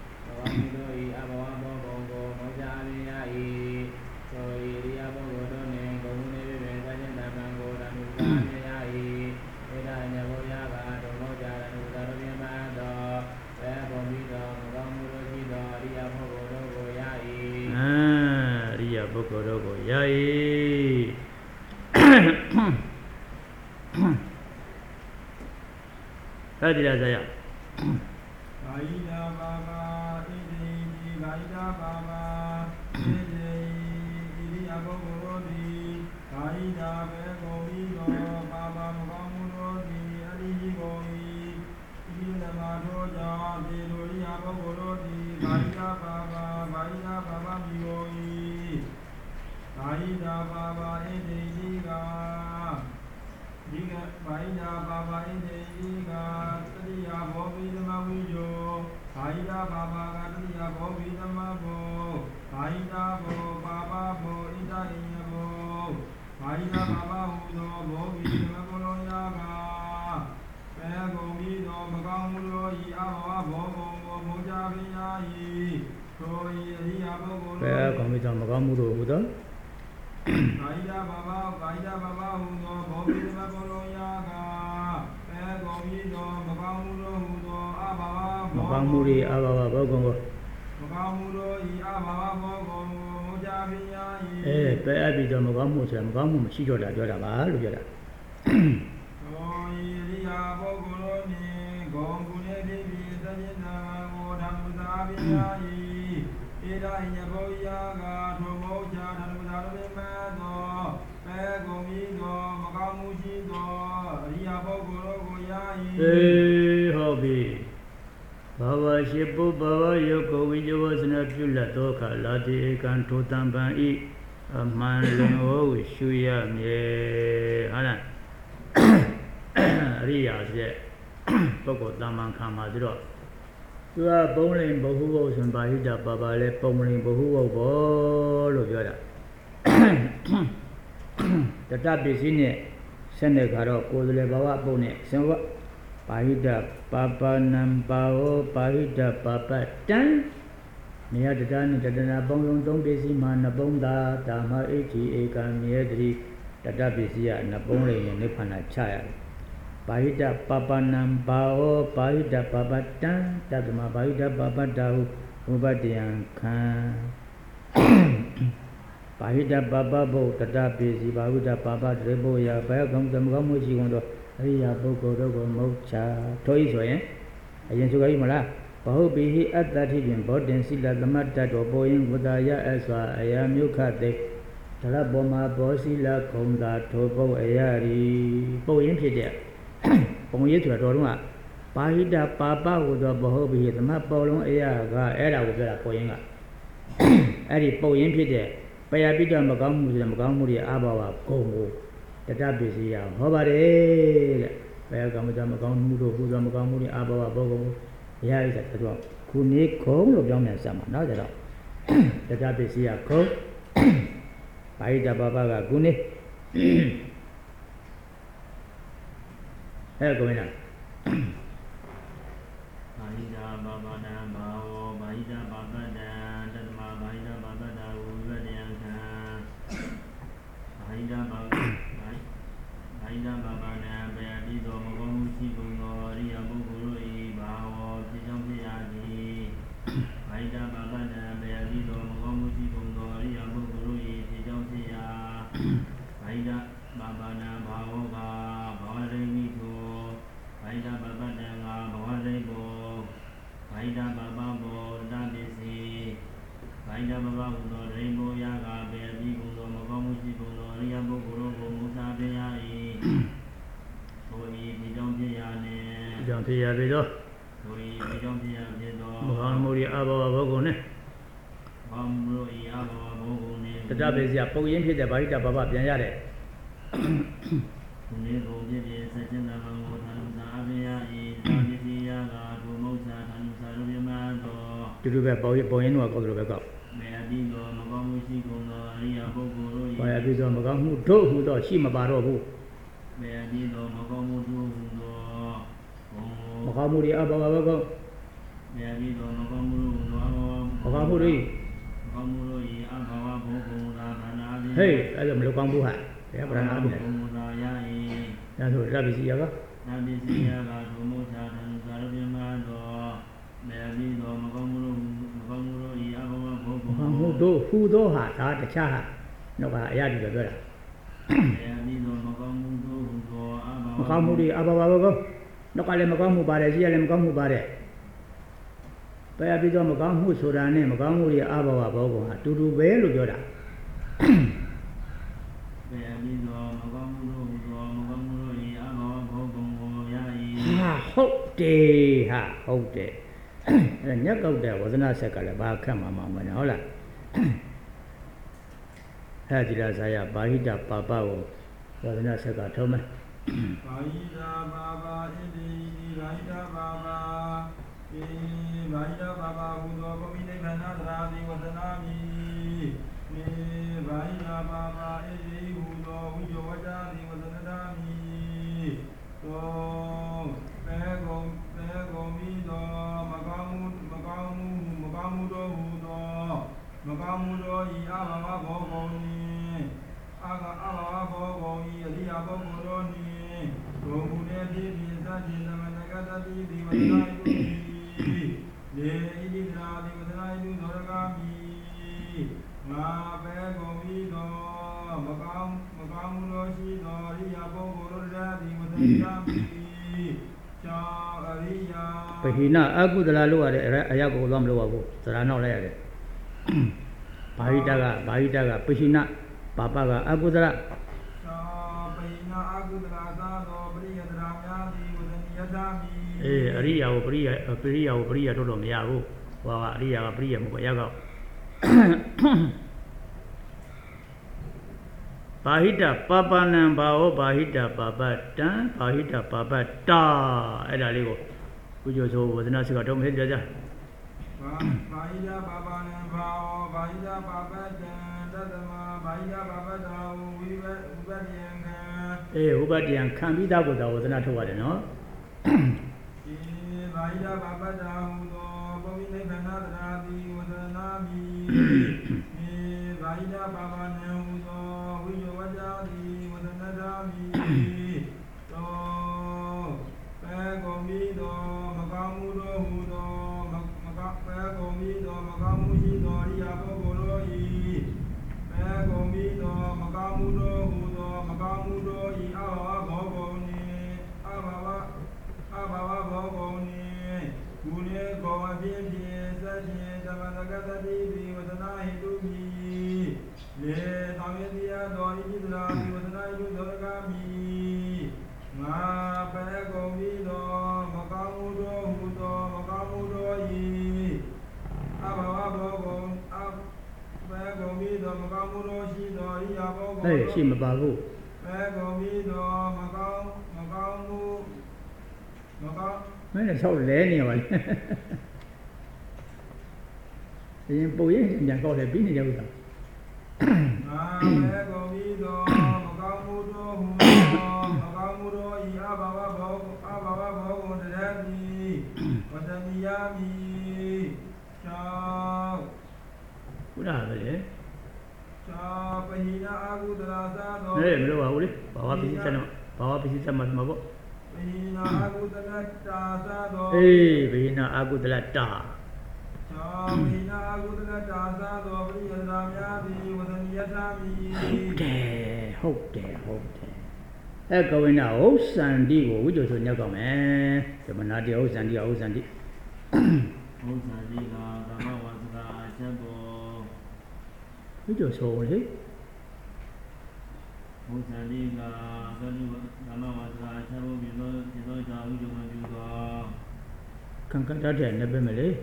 Bokorogo yai Hadira Zaya Aida Baba Ede Aida Baba Ede Iri Abogorodi Aida Begomino Baba Magamurodi Ali Goi Ila Madoja Delori Abogorodi Aida Baba Aida Baba Migoi Aida Baba Ede Liga Liga Aida Baba Ede Liga Tadiya Bobi Namawijo Aida Baba Tadiya Bobi Namabo Aida ယာဘာဘာဟုသောဘောဂီမဘလောယာကပဲကုန်ပြီးသောမကောင်းမှုတို့ဤအဘောဘောဘုံကိုမူကြပင်ယာ၏ထိုဤအရိယာပုဂ္ဂိုလ်တို့ပဲကုန်ပြီးသောမကောင်းမှုတို့ဟူသောဘာယဘာဘာဘာယဘာဘာဟုသောဘောဂီမဘလောယာကပဲကုန်ပြီးသောမကောင်းမှုတို့ဟူသောအဘာမဘောကောင်းမှု၏အဘာဘောကုံကိုမကောင်းမှုတို့ဤအဘာဘောကုံကိုမူကြပင်ယာ၏အဲပဲအပ်ပြီးသောမကောင်းမှုဆိုတာမကောင်းမှုမရှိတော့တာပြောတာပါလို့ပြောတာသောဤအရိယာပုဂ္ဂိုလ်တို့နှင့်ဂုံကုနေတိပိသတိနာကိုဓမ္မသာပင်ယာ၏ဧရာညဘောယာကထိုမောချာဓမ္မသာတို့မှသောပဲကုန်ပြီးသောမကောင်းမှုရှိသောအရိယာပုဂ္ဂိုလ်တို့ကိုယာ၏အေးဟုတ်ပြီဘာဝရှိပုဘဝယုတ်ကိုဝိဇဝစနပြုလက်သောခါလာတိဧကံထိုတံပံဤအမှန်လင်ဟောရှုရမြဲဟုတ်လားအရိယာဆိုတဲ့ပုဂ္ဂိုလ်တမ္မံခံမှာဆိုတော့သူကပုံလင်ဘဟုဝုတ်ဆိုပါဠိတာပါပါလဲပုံလင်ဘဟုဝုတ်ဘောလို့ပြောတာတတပစ္စည်းနဲ့ဆက်နေကြတော့ကိုယ်စလေဘဝပုံနဲ့ဆင်ဝပါဠိတာပါပါနံပါဝပါဠိတာပါပတံနေရတတနဲ့တတနာပုံလုံးသုံးပစ္စည်းမှာနှစ်ပုံသာဓမ္မအိဋ္ဌိဧကံမြဲတိတတပစ္စည်းကနှစ်ပုံလေးနဲ့နိဗ္ဗာန်ချရတယ်ပါဠိတပပနံဘာဝပါဠိတပပတံတတမပါဠိတပပတဟုဥပတယံခံပါဠိတပပဘုတတပိစီပါဠိတပပတရေဘုယဘယကံသမကောမှုရှိကုန်သောအရိယာပုဂ္ဂိုလ်တို့ကိုမုတ်ချထိုဤဆိုရင်အရင်ဆိုကြပြီမလားဘဟုပိဟိအတ္တတိဖြင့်ဘောတင်စိလသမတ္တတော်ပေါ်ရင်ဝတ္တယအစွာအယာမြုခတေဓရဘောမှာဘောစိလခုံသာထိုပုတ်အယာရီပုတ်ရင်ဖြစ်တဲ့ပုံရိပ်ဆိုတာတော်တော့ကပါဠိတပါပဟူသောဘဟုပိဟိသမပေါ်လုံးအရာကအဲ့ဒါကိုပြောတာပေါ်ရင်ကအဲ့ဒီပုံရင်ဖြစ်တဲ့ပယပိတမကောင်းမှုဆိုတဲ့မကောင်းမှုတွေအဘဝဂုံကိုတတပစ္စည်းရဟောပါတယ်တဲ့ဘယ်ကမ္မတမကောင်းမှုတို့ဟူသောမကောင်းမှုတွေအဘဝဘောဂုံရရတဲ့တော့ခုနေခုံလို့ပြောမယ်စမ်းပါနောက်ကြတော့တတပစ္စည်းရခုံပါဠိတပါပကခုနေအဲ့ကိုင်းလားဘာဟိတာဘာဘာနံဘာဝဘာဟိတာဘာပတံတတမဘာဟိတာဘာပတဝုဝတ္တယံခံဘာဟိတာဘာဘာဟိတာဘာဘာနံဘယတိသောမကောင်းမှုရှိကုန်သောအရိယပုဂ္ဂိုလ်တို့၏ဘာဝဖြစ်ကြောင်းဖြစ်ရသည်ဘာဟိတာဘာပတံဘယတိသောမကောင်းမှုရှိကုန်သောအရိယပုဂ္ဂိုလ်တို့၏ဖြစ်ကြောင်းဖြစ်ရာဘာဟိတာဘာဘာနံဘာဝကဘာဝရိမိသောဘာဟိတာဘာပတံကဘဝရိဘောဘာဟိတာဘာဘာဘောတပစ္စည်းဘာဟိတာဘာဘာဟူသောရိဘောယာကပေအပြီးကုန်သောမကောင်းမှုရှိကုန်သောအရိယပုဂ္ဂိုလ်တို့ကိုမူစာပြရ၏ထိုဤဒီကြောင့်ဖြစ်ရနှင့်ဒီကြောင့်ဖြစ်ရပြီတော့ထိုဤဒီကြောင့်ဖြစ်ရဖြစ်သောမကောင်းမှုတွေအဘဝဘောဂုံနဲ့ဘာမှုတို့ဤအဘဝဘောဂုံနှင့်တတပစ္စည်းပုံရင်ဖြစ်တဲ့ဘာဟိတာဘာဘာပြန်ရတယ်ဒီနေ့ဘုံပြည့်ပြည့်ဆက်ခြင်းသာမကိုသာလူသာအပြရ၏သာပစ္စည်းယာကဒုမုတ်စာသာလူစာတို့ပြမတော်တူတူပဲပုံရင်ပုံရင်တော့ကောက်တယ်ပဲကောက်မေအပြီးသောမကောင်းမှုရှိကုန်သောအရိယပုဂ္ဂိုလ်တို့၏ဘာအပြီးသောမကောင်းမှုတို့ဟုသောရှိမပါတော့ဘူးမေအပြီးသောမကောင်းမှုတို့ဟုသောမကောင်းမှုတွေအဘဘဘကောမေအပြီးသောမကောင်းမှုတို့ဟုသောမကောင်းမှုတွေမကောင်းမှုတို့၏အဘဝဘုဂုံသာဗန္နာတိဟေးအဲ့ဒါမလို့ကောင်းဘူးဟာဘယ်ဗန္နာတိလဲဘုံသာရ၏ဒါဆိုရပစ္စည်းရကရပစ္စည်းရကဒုမုတ်စာသာလူစာတို့ပြမတော်မေအပြီးသောမကောင်းမှုတို့မကောင်းမှုတို့၏အဘဝဘုဂုံမကောင်းမှုတို့ဟူသောဟာဒါတခြားဟာတော့ကအရာတူပြောတာမေအပြီးသောမကောင်းမှုတို့ဟူသောအဘဝမကောင်းမှုတွေအဘဝဘကောတော့ကလည်းမကောင်းမှုပါတယ်ရှိရလည်းမကောင်းမှုပါတယ်ပယ်ပြီးတော့မကောင်းမှုဆိုတာနဲ့မကောင်းမှုတွေအဘဝဘောကုံဟာတူတူပဲလို့ပြောတာပယ်ပြီးတော့မကောင်းမှုတို့ဟူသောမကောင်းမှုတို့၏အဘဝဘောကုံကိုရ၏ဟာဟုတ်တယ်ဟာဟုတ်တယ်အဲ့ညက်ကောက်တဲ့ဝဇနဆက်ကလည်းဘာခက်မှာမှာမဟုတ်လားအဲ့ဒီလားဇာယဘာဟိတပါပကိုဝဇနဆက်ကထုံးမယ်ဘာဟိတပါပဣတိဣတိဘာဟိတပါပေဘာဟိတပါပဟူသောဗမိနိဗ္ဗာန်သရာတိဝဇနာမိမေဘာဟိတပါပဣတိဟူသောဝိဇဝကောင်းမှုတို့ဤအဘဝဘောကုန်နှင့်အာဂအဘဝဘောကုန်ဤအရိယပုဂ္ဂိုလ်တို့နှင့်ဘုံမူတဲ့ဖြစ်ဖြစ်သတိသမဏကတတိဒီဝဒနာယုလေဣတိနာဒီဝဒနာယုသောရကမိငါပဲကုန်ပြီးသောမကောင်းမကောင်းမှုတို့ရှိသောအရိယပုဂ္ဂိုလ်တို့ရဲ့ဒီဝဒနာမိကြောင့်အရိယပဟိနအကုသလလို့ရတဲ့အရာကိုတော့မလုပ်ပါဘူးသရဏောက်လိုက်ရတယ်ဘာဟိတကဘာဟိတကပဟိနပါပကအကုသလသောပဟိနအကုသလသာသောပရိယတရာများသည်ဝဒနိယတမိအေးအရိယာကိုပရိယပရိယာကိုပရိယတော့တော့မရဘူးဟောကအရိယာကပရိယမဟုတ်ဘူးအရာကောဘာဟိတပပနံဘာဝဘာဟိတပပတံဘာဟိတပပတာအဲ့ဒါလေးကိုကုကျော်ဆိုဝဒနာစိကတော့မဖြစ်ကြကြဘာဘာဟိတပပနံဘာဝဘာဟိတပပတံတသမဘာဟိတပပတာဝိဝဥပတ္တယံခံအေးဥပတ္တယံခံပြီးသားကိုသာဝဒနာထုတ်ရတယ်နော်ဒီဘာဟိတပပတာဟူသောပုရိနိဗ္ဗာန်တရာတိဝဒနာမိဒီဘာဟိတပပနံဟူသောဝိယောဝကြတိဝဒနာဓာမိသောပဲကုန်ပြီးသောမကောင်းမှုတို့ဟူသောမကောင်းပဲကုန်ပြီးသောမကောင်းမှုရှိသောအရိယာပုဂ္ဂိုလ်တို့၏ပဲကုန်ပြီးသောမကောင်းမှုတို့ဟူသောမကောင်းမှုတို့၏အဘဝဘောကုန်နှင့်အဘဝအဘဝဘောကုန်နှင့်ကုလေကောအပြင်းဖြင့်သတ္တိသမဏကတတိပိဝဒနာဟိတုမိလေသာမေတိယသောဣတိတရာပိဝဒနာဟိတုသောကမိငါပဲကုန်ပြီးသောမကောင်းမှုတို့ဟူသောမကောင်းမှုတို့၏အဘဝဘောကုန်အပဲကုန်ပြီးသောမကောင်းမှုတို့ရှိသောအရိယာပုဂ္ဂိုလ်အေးရှိမပါဘူးပဲကုန်ပြီးသောမကောင်းမကောင်းမှုမကောင်းမင်းလည်းဆောက်လဲနေပါလေအရင်ပုံရင်ပြန်ကောက်တယ်ပြီးနေကြဥစ္စာငါပဲကုန်ပြီးသောမကောင်းမှုတို့ဟူသောမကောင်းမှုတို့ဤအဘဝဘောအဘဝဘောကိုတည်းသည်ဝတ္တနိယမိသောဘုရားပဲလေသောပဟိနအကုသလာသာသောဟဲ့မလို့ပါဘူးလေဘာဝပစ္စည်းစံဘာဝပစ္စည်းစံမှာမှာပေါ့ပဟိနအကုသလတာသာသောအေးပဟိနအကုသလတာသောပဟိနအကုသလတာသာသောပရိယတရာများသည်ဝဒနိယတမိဟုတ်တယ်ဟုတ်တယ်ဟုတ်တယ်အဲကဝိနာဟုတ်စန္တိကိုဝိဇ္ဇောဆိုညောက်ကောင်းမယ်သမဏတိဟုတ်စန္တိဟုတ်စန္တိဟုတ်စန္တိကကာမဝါစကာအချက်ပေါ်ဝိဇ္ဇောဆိုလေဟုတ်စန္တိကကာမဝါစကာအချက်ပေါ်ပြီးတော့ဒီတော့ကြောင့်ဝိဇ္ဇောမပြုတော့ခံကတတ်တဲ့နေပဲမလေ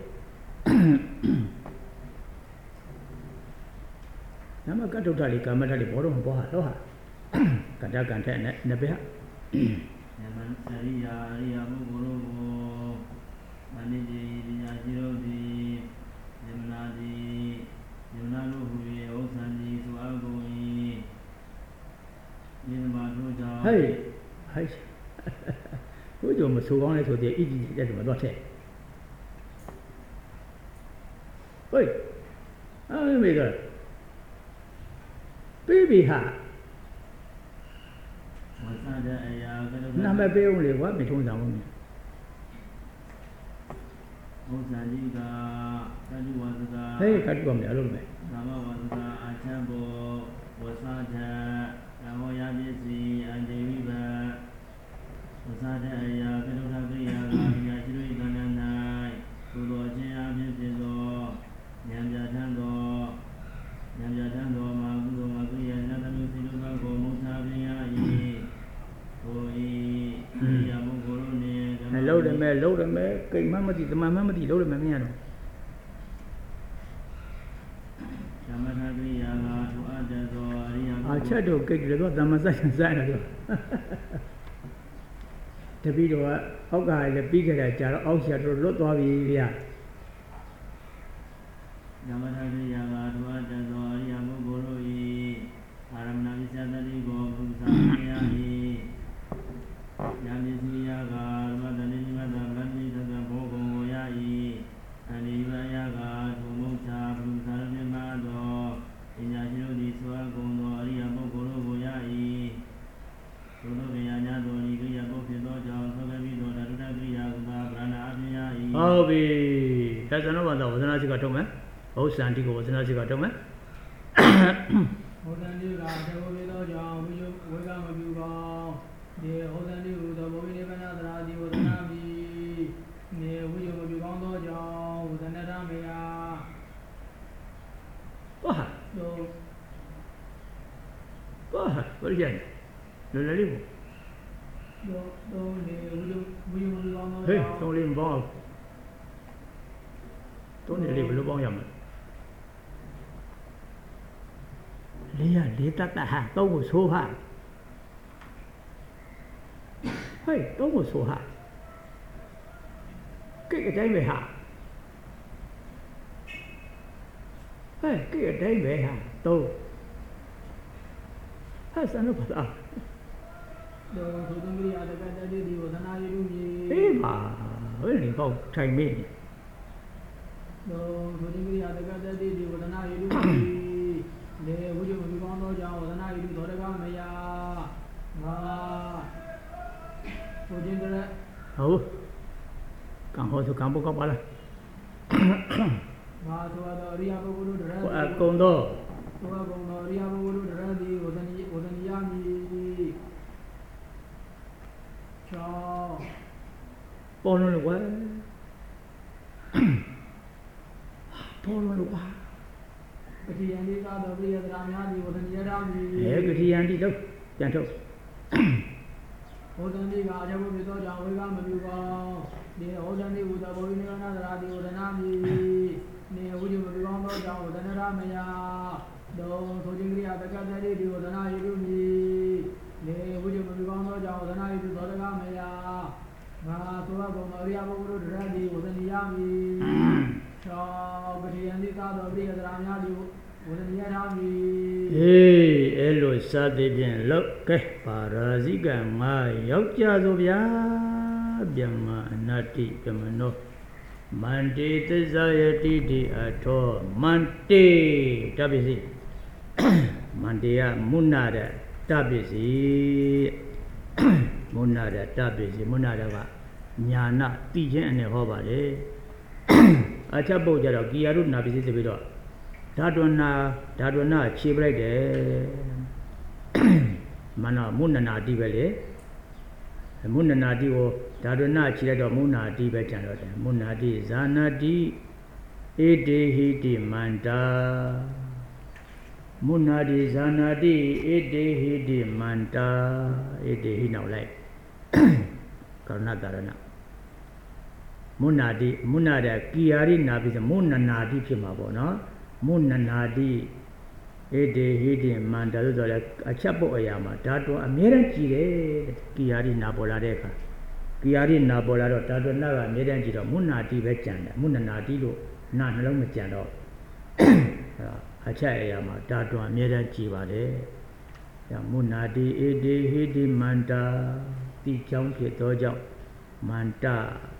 နမကတ္တုတ္တလေးကာမတ္တလေးဘောတော့မပေါ်ဟာတော့ဟာကတ္တကံတဲ့နဲ့နေပဲဟာယမန်အရိယာအရိယာပုဂ္ဂိုလ်တို့ကိုမနိတိပညာရှိတို့သည်ယမနာသည်ယမနာတို့ဟူ၍ဥစ္စာသည်ဆိုအပ်ကုန်၏ယမနာတို့ကြောင့်ဟဲ့ဟဲ့ဘုရားမဆိုကောင်းလဲဆိုတဲ့ဣတိတဲ့မှာတော့တဲ့ဟေးအဲ့မေကပေးပြီဟာဝသတဲ့အရာကတော့နာမပေးဦးလေကွာမထုံးဆောင်ဘူးဥစ္စာကြီးကကတိဝါစကာဟေးကတိဝါမလို့မယ်ကာမဝါစကာအချမ်းဘောဝသတဲ့ကာမောယပစ္စည်းအတေဝိဘဝသတဲ့အရာကတုထကိရိယာကညာရှိတို့ကဏ္ဍ၌သို့သောခြင်းအဖြစ်ဖြစ်သောဉာဏ်ပြဋ္ဌာန်းသောဉာဏ်ပြဋ္ဌာန်းသောမှာကုသိုလ်မှာကိရိယာနတ်သမီးစိတ္တဘကိုမုထာပင်ရ၏ဟိုဤဣရိယာပုဂ္ဂိုလ်တို့နှင့်လှုပ်တယ်မဲ့လှုပ်တယ်မဲ့ကိမ္မမတိတမန်မမတိလှုပ်တယ်မဲ့မင်းရတော့သမထကိရိယာကထိုအတ္တသောအရိယာအချက်တို့ကိတ်တယ်တော့သမဆိုင်ဆိုင်တယ်တော့တပည့်တော်ကအောက်ကလည်းပြီးခဲ့တယ်ကြာတော့အောက်ရှာတော့လွတ်သွားပြီဗျာသမထကိရိယာကထိုအတ္တသောအရိယာပုဂ္ဂိုလ်တို့၏အာရမဏဝိသတတိကိုဘုရားမြတ်၏ဉာဏ်ပစ္စည်းယာကဓမ္မတဏိမတ္တဗန္တိသတ္တဘောဂုံကိုရ၏အနိဗ္ဗာယကထိုမုတ်ချဘုရားမြတ်သောဟုတ်ပြီဟဲ့ဇနောဘာသာဝဇနာရှိကထုတ်မယ်ဘုဇန္တိကိုဝဇနာရှိကထုတ်မယ်ဟောတန်ဒီကတေဝေသောကြောင့်ဝိယဝေကမပြုကောင်းဒီဟောတန်ဒီဟူသောဘုရားနိဗ္ဗာန်သရာတိဝဇနာမိနေဝိယမပြုကောင်းသောကြောင့်ဝဇနရမေယဘာတော့ဘာဘယ်ရလဲလွယ်လွယ်လေးပေါ့တော့တော့နေဝိယဝိယမပြုကောင်းသောဟေးသုံးလေးမပေါင်းသုံးနေလေးဘယ်လိုပေါင်းရမလဲလေးရလေးတတ်တဟာသုံးကိုဆိုးဟာဟေးသုံးကိုဆိုးဟာကိတ်အတိုင်းပဲဟာဟဲ့ကိတ်အတိုင်းပဲဟာသုံးဟဲ့စံလို့ပါလားတော့သုတ္တမိယာတကတတိဒီဝဒနာယုမြေအေးပါဘယ်နေပေါ့ထိုင်မေးတော့သုတ္တမိယာတကတတိဒီဝဒနာယုမြေလေဝိဇ္ဇမပြုကောင်းသောကြောင့်ဝဒနာယုသောတကမယငါဘုရင်ကလည်းဟုတ်ကံဟောသူကံပုတ်ကောက်ပါလားငါဆိုတော့အရိယပုဂ္ဂိုလ်တို့တရအကုံတော့သောကုံတော်အရိယပုဂ္ဂိုလ်တို့တရသည်ဝဒနိဝဒနိယမိချောပေါ်လို့ကွာပေါ်လို့ကွာကတိယန္တိသာတော်ပြည့်ရတာများဒီဝဒနိယရာမိအဲကတိယန္တိတော့ပြန်ထုတ်ဟောတန်ဒီကအကြောင်းပြသောကြောင့်ဝေကမပြုကောင်းဒီဟောတန်ဒီဝုဒ္ဓဘောဓိနိဗ္ဗာန်သရာတိဝဒနာမိနေဝိဇ္ဇမပြုကောင်းသောကြောင့်ဝဒနရမယတော့ဆိုခြင်းကိရိယာတက္ကတတိဒီဝဒနာယုမိနေဝိဇ္ဇမပြုကောင်းသောကြောင့်ဝဒနာယုသောတကမယငါသောဘုံတော်ရိယပုဂ္ဂိုလ်တို့တရတိဝဒနိယမိချောပတိယန္တိသာတော်ပြည့်ရတာများဒီဝဒနိယရာမိအေးအဲ့လိုစသည်ဖြင့်လောက်ကဲပါရာဇိကငါယောက်ျားဆိုဗျာဗျမအနတ္တိဗျမနောမန္တေသစ္စာယတိတိအထောမန္တေတပ္ပစီမန္တေကမုဏရတပ္ပစီမုဏရတပ္ပစီမုဏရကညာနာတိခြင်းအနေဟောပါတယ်အချက်ပုတ်ကြတော့ကိယာရုနာပစ္စည်းဆိုပြီးတော့ဓာတွနာဓာတွနာခြေပလိုက်တယ်မနောမုဏနာတိပဲလေမုဏနာတိကိုဓာတွနာခြေလိုက်တော့မုဏနာတိပဲကြံတော့တယ်မုဏနာတိဇာနာတိဧတေဟိတိမန္တာမုဏနာတိဇာနာတိဧတေဟိတိမန္တာဧတေဟိနောက်လိုက်ကရုဏတာရဏမုဏနာတိမုဏနာတဲ့ကိယာရိနာပြီးမုဏနာတိဖြစ်မှာပေါ့နော်မုဏနာတိဧတေဟိတိမန္တာလို့ဆိုတော့အချက်ပုတ်အရာမှာဓာတွအမြဲတမ်းကြည်တယ်ကိယာရိနာပေါ်လာတဲ့အခါကိယာရိနာပေါ်လာတော့ဓာတွနာကအမြဲတမ်းကြည်တော့မုဏနာတိပဲကြံတယ်မုဏနာတိလို့နာနှလုံးမကြံတော့အချက်အရာမှာဓာတွအမြဲတမ်းကြည်ပါတယ်မုဏနာတိဧတေဟိတိမန္တာတိကြောင့်ဖြစ်သောကြောင့်မန္တာ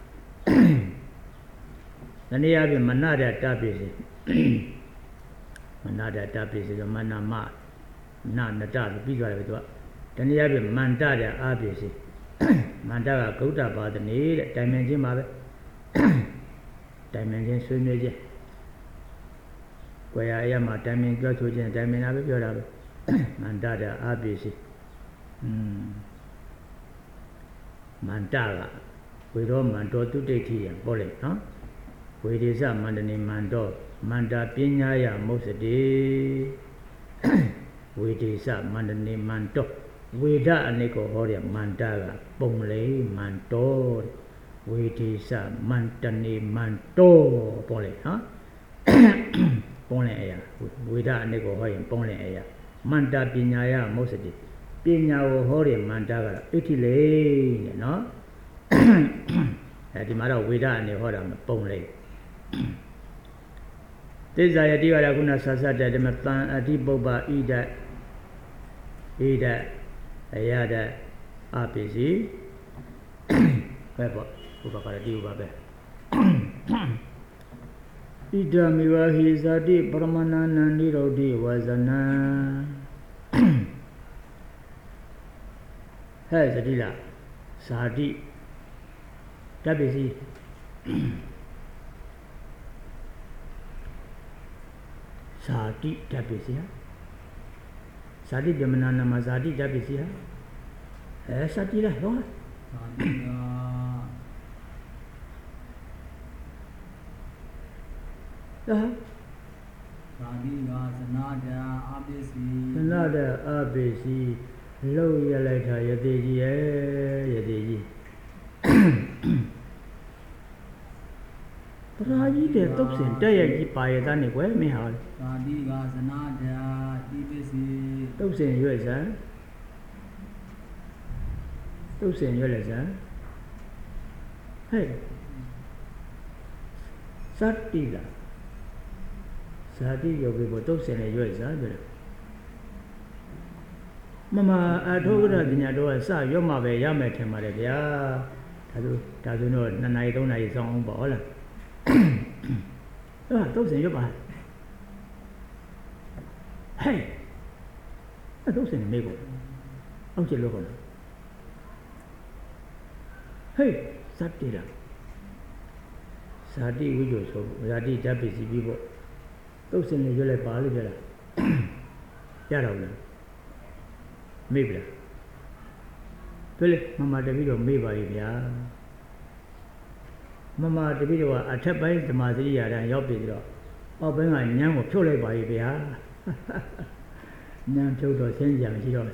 တနည်းအားဖြင့်မနရတပ္ပိစေမနရတပ္ပိစေဆိုမနမနနတလို့ပြီးသွားတယ်သူကတနည်းအားဖြင့်မန္တရအာပ္ပိစေမန္တကဂௌတပါဒနေတဲ့တိုင်ပင်ခြင်းပါပဲတိုင်ပင်ခြင်းဆွေးနွေးခြင်းကိုယ်ရအရမှာတိုင်ပင်ပြောဆိုခြင်းတိုင်ပင်တာပဲပြောတာပဲမန္တရအာပ္ပိစေอืมမန္တကဝေရောမန္တောတုဋ္ဌိဋ္ဌိယပေါ်လေနော်ဝေဒေသမန္တနေမန္တောမန္တာပညာယမုစ္စတိဝေဒေသမန္တနေမန္တောဝေဒအနေကိုဟောတဲ့မန္တာကပုံလေမန္တောဝေဒေသမန္တနေမန္တောပေါ်လေနော်ပုံလေအရာဝေဒအနေကိုဟောရင်ပုံလေအရာမန္တာပညာယမုစ္စတိပညာကိုဟောတဲ့မန္တာကတော့ဣတိလေတဲ့နော်အဲဒီမှာတော့ဝေဒအနေဟောတာမပုံလေသစ္စာယတိကရခုနဆဆတ်တဲ့ဒီမှာတန်အတိပုပ္ပဣဒဣဒအယဒအပိစီပဲပေါ့ဥပကာရတိဥပပဲဣဒမိဝဟိဇာတိပရမဏနန္နိရောဓိဝဇနံဟဲ့သတိလားဇာတိတပ္ပိစီ Sati Tapisia Sati Yamanana Mazati Tapisia Eh Sati lah Lord Sadiga Dah Sadiga Sanada Abisi Sanada Abisi Low Yalata Yadeji Yadeji Raji de Topsin Dayaji Payatani Well Mihal Sadiga Sanada Ibisi Topsin U S A Topsin U S A Hey Satila Sati Yogi Topsin U S A Mama Adogara Dinado Sa Yoma Yame Temaria Tadu Taduno Nanaidona is on Bola Ah, those in your body. Hey, those in the middle. How do you look on? Hey, Satira. Sati widows of Radi Japanese people. Those in the Yellow Bali. Yarawla. Maybe. Philip, Mamma Davido, maybe. Mama Davido, a tap by the Mazilia and Yopidro. Oh, when I know purely by Bia. Nan told us in young heroes.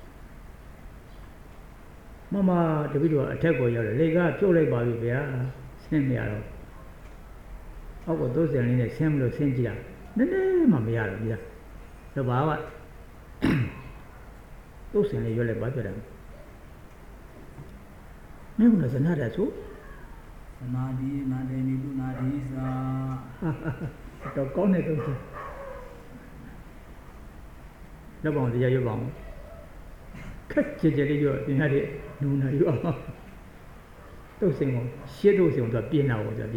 Mama Davido, a tap by your lega, purely by Bia. Send me out. Oh, those are in the same low Sentia. The name of Yara. The Bawa. Those in the Yellow Button. Never was another so. Nadi Nadeni to Nadisa Don't call it. The bond the Yabon. Cut Jelly, you had it. No, you are. Those things, shadows on the Pina or the Pina.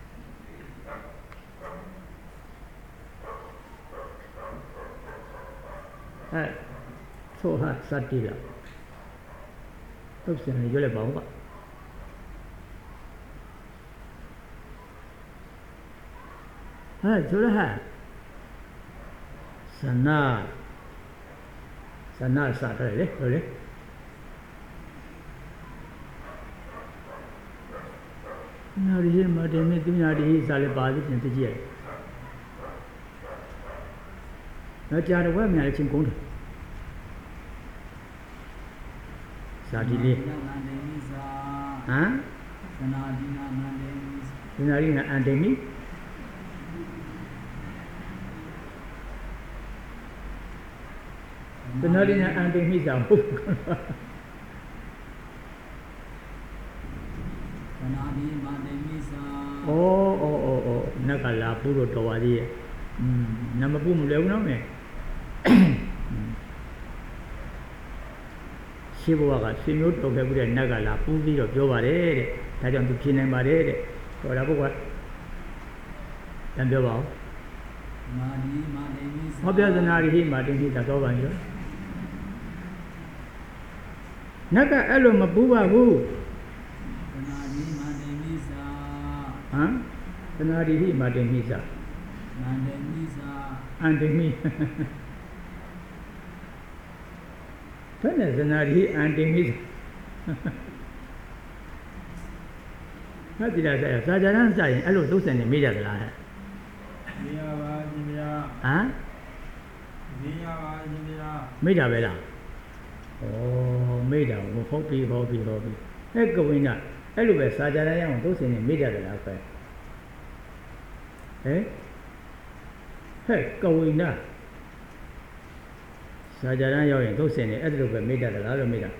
So hard, Satila. Those things, you're about. Hai, chỗ đó hả? Sana, sana sạt rồi đấy, rồi đấy. Nào đi mà đi mình tìm nào đi sao lại bao nhiêu tiền gì? Nó trả được quá mình lại chinh cũng được. Sao đi đi? Hả? Sana đi na anh đi Benarnya anting misal. Oh oh oh oh, nak kalah puru tawa dia. Hmm, nama pun mulai nama. Siapa kat sini tu kita boleh nak kalah pun dia jauh bare. Tadi orang tu kini bare. Kau dah buat. Dan dia bawa. Apa yang nari mati ni tak tahu bangsa. Nak elu mabuwa bu. Ha? Senari mati misa. Ande mi. Mana senari ande misa. Hati dah saya. Sajaran saya elu tu saya ni meja dah. Ha? Meja bela. Oh, meja. Hobi, hobi, hobi. Eh, kau ini, eh, lu biasa jalan yang tu sini meja bela apa? Eh? Eh, kau ini, sajaran yang tu sini, eh, lu biasa meja bela, lu meja.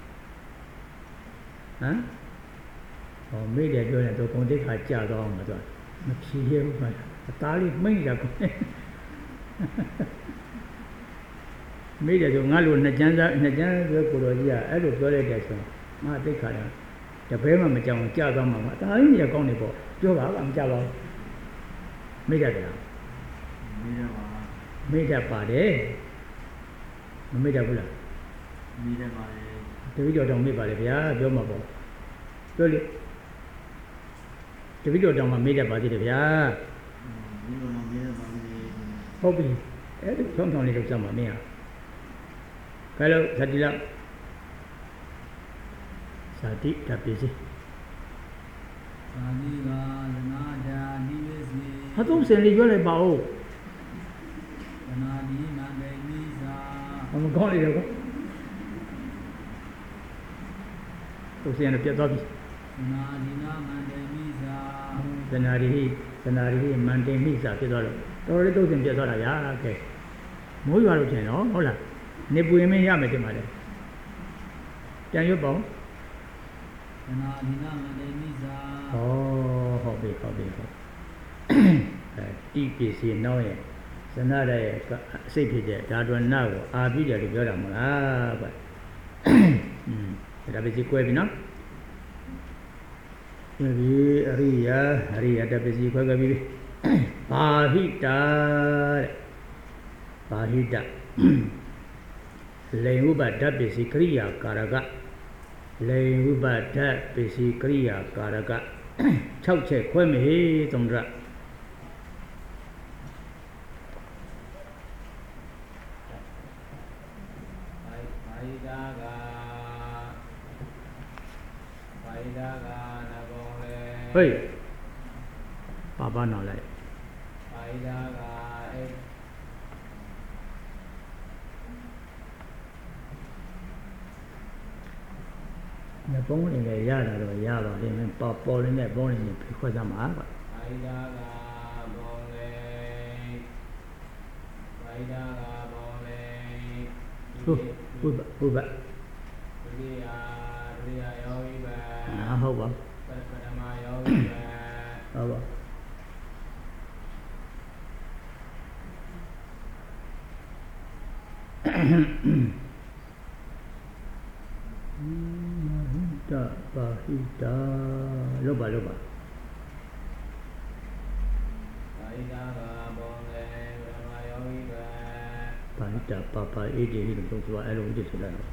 Ha? Oh, meja jual tu kau dek hajar kau orang tu. Macam siapa pun. Tali meja kau. Meja tu ngalu nak jangan nak jangan tu kalau dia, eh, lu boleh dia tu. Mak dek kaya. Tapi memang macam jaga mama. Tali meja kau ni kau. Juga apa macam apa? Meja dia. Meja apa? Meja pada. Meja pula. Meja pada. Tapi dia orang meja pada dia, dia apa? Boleh. Tapi dia orang meja pada dia. ဟုတ်ပြီအဲ့ဒီထုံထုံလေးလောက်စမ်းပါမင်းကဲလို့သတိလားသတိတပစ္စည်းသာတိကသနာတာနိဝေစီဟာသုံးစင်လေးပြောလိုက်ပါဦးသနာတိမန္တေမိသာမမကောင်းလေတော့သုံးစင်ရပြတ်သွားပြီသနာတိနာမန္တေမိသာသနာတိသနာတိမန္တေမိသာဖြစ်သွားတော့တော်တော်လေးသုံးစင်ပြတ်သွားတာဗျာကဲမိုးရွာလို့ထင်တော့ဟုတ်လားနေပူရင်မင်းရမယ်တင်ပါလေပြန်ရွတ်ပါဦးသနာတိနာမန္တေမိသာဩဟုတ်ပြီဟုတ်ပြီဟုတ်အဲတိပစ္စည်းနောက်ရဲ့ဇနရရဲ့အစိတ်ဖြစ်တဲ့ဓာတွနာကိုအာပြီးတယ်လို့ပြောတာမလားဗျอืมဒါပစ္စည်းကွဲပြီနော်ဒီအရိယာအရိယာတပစ္စည်းခွဲခဲ့ပြီဘာဟိတာတဲ့ဘာဟိတလေဥပဒပစ္စည်းကရိယာကာရကလေဥပဒပစ္စည်းကရိယာကာရက၆ချက်ခွဲမေသုံးရဟေးပါပါနော်လိုက်ပါဠိဒါကအဲညပုံးလေးလည်းရတာတော့ရပါလိမ့်မယ်ပေါ်ပေါ်လေးနဲ့ပုံးလေးနဲ့ဖိခွဲစမ်းပါကွာပါဠိဒါကပုံးလေးပါဠိဒါကပုံးလေးဟုတ်ဟုတ်ပါဟုတ်ပါဒုတိယဒုတိယယောဂီပဲအာဟုတ်ပါပထမယောဂီပဲဟုတ်ပါတပါဟိတာလောပါလောပါပါဠိဒါကပုံလေပထမယောဂီပဲပါဠိတာပါပါအေဒီဟိလို့ပြောအဲ့လိုဥဒိဆိုလိုက်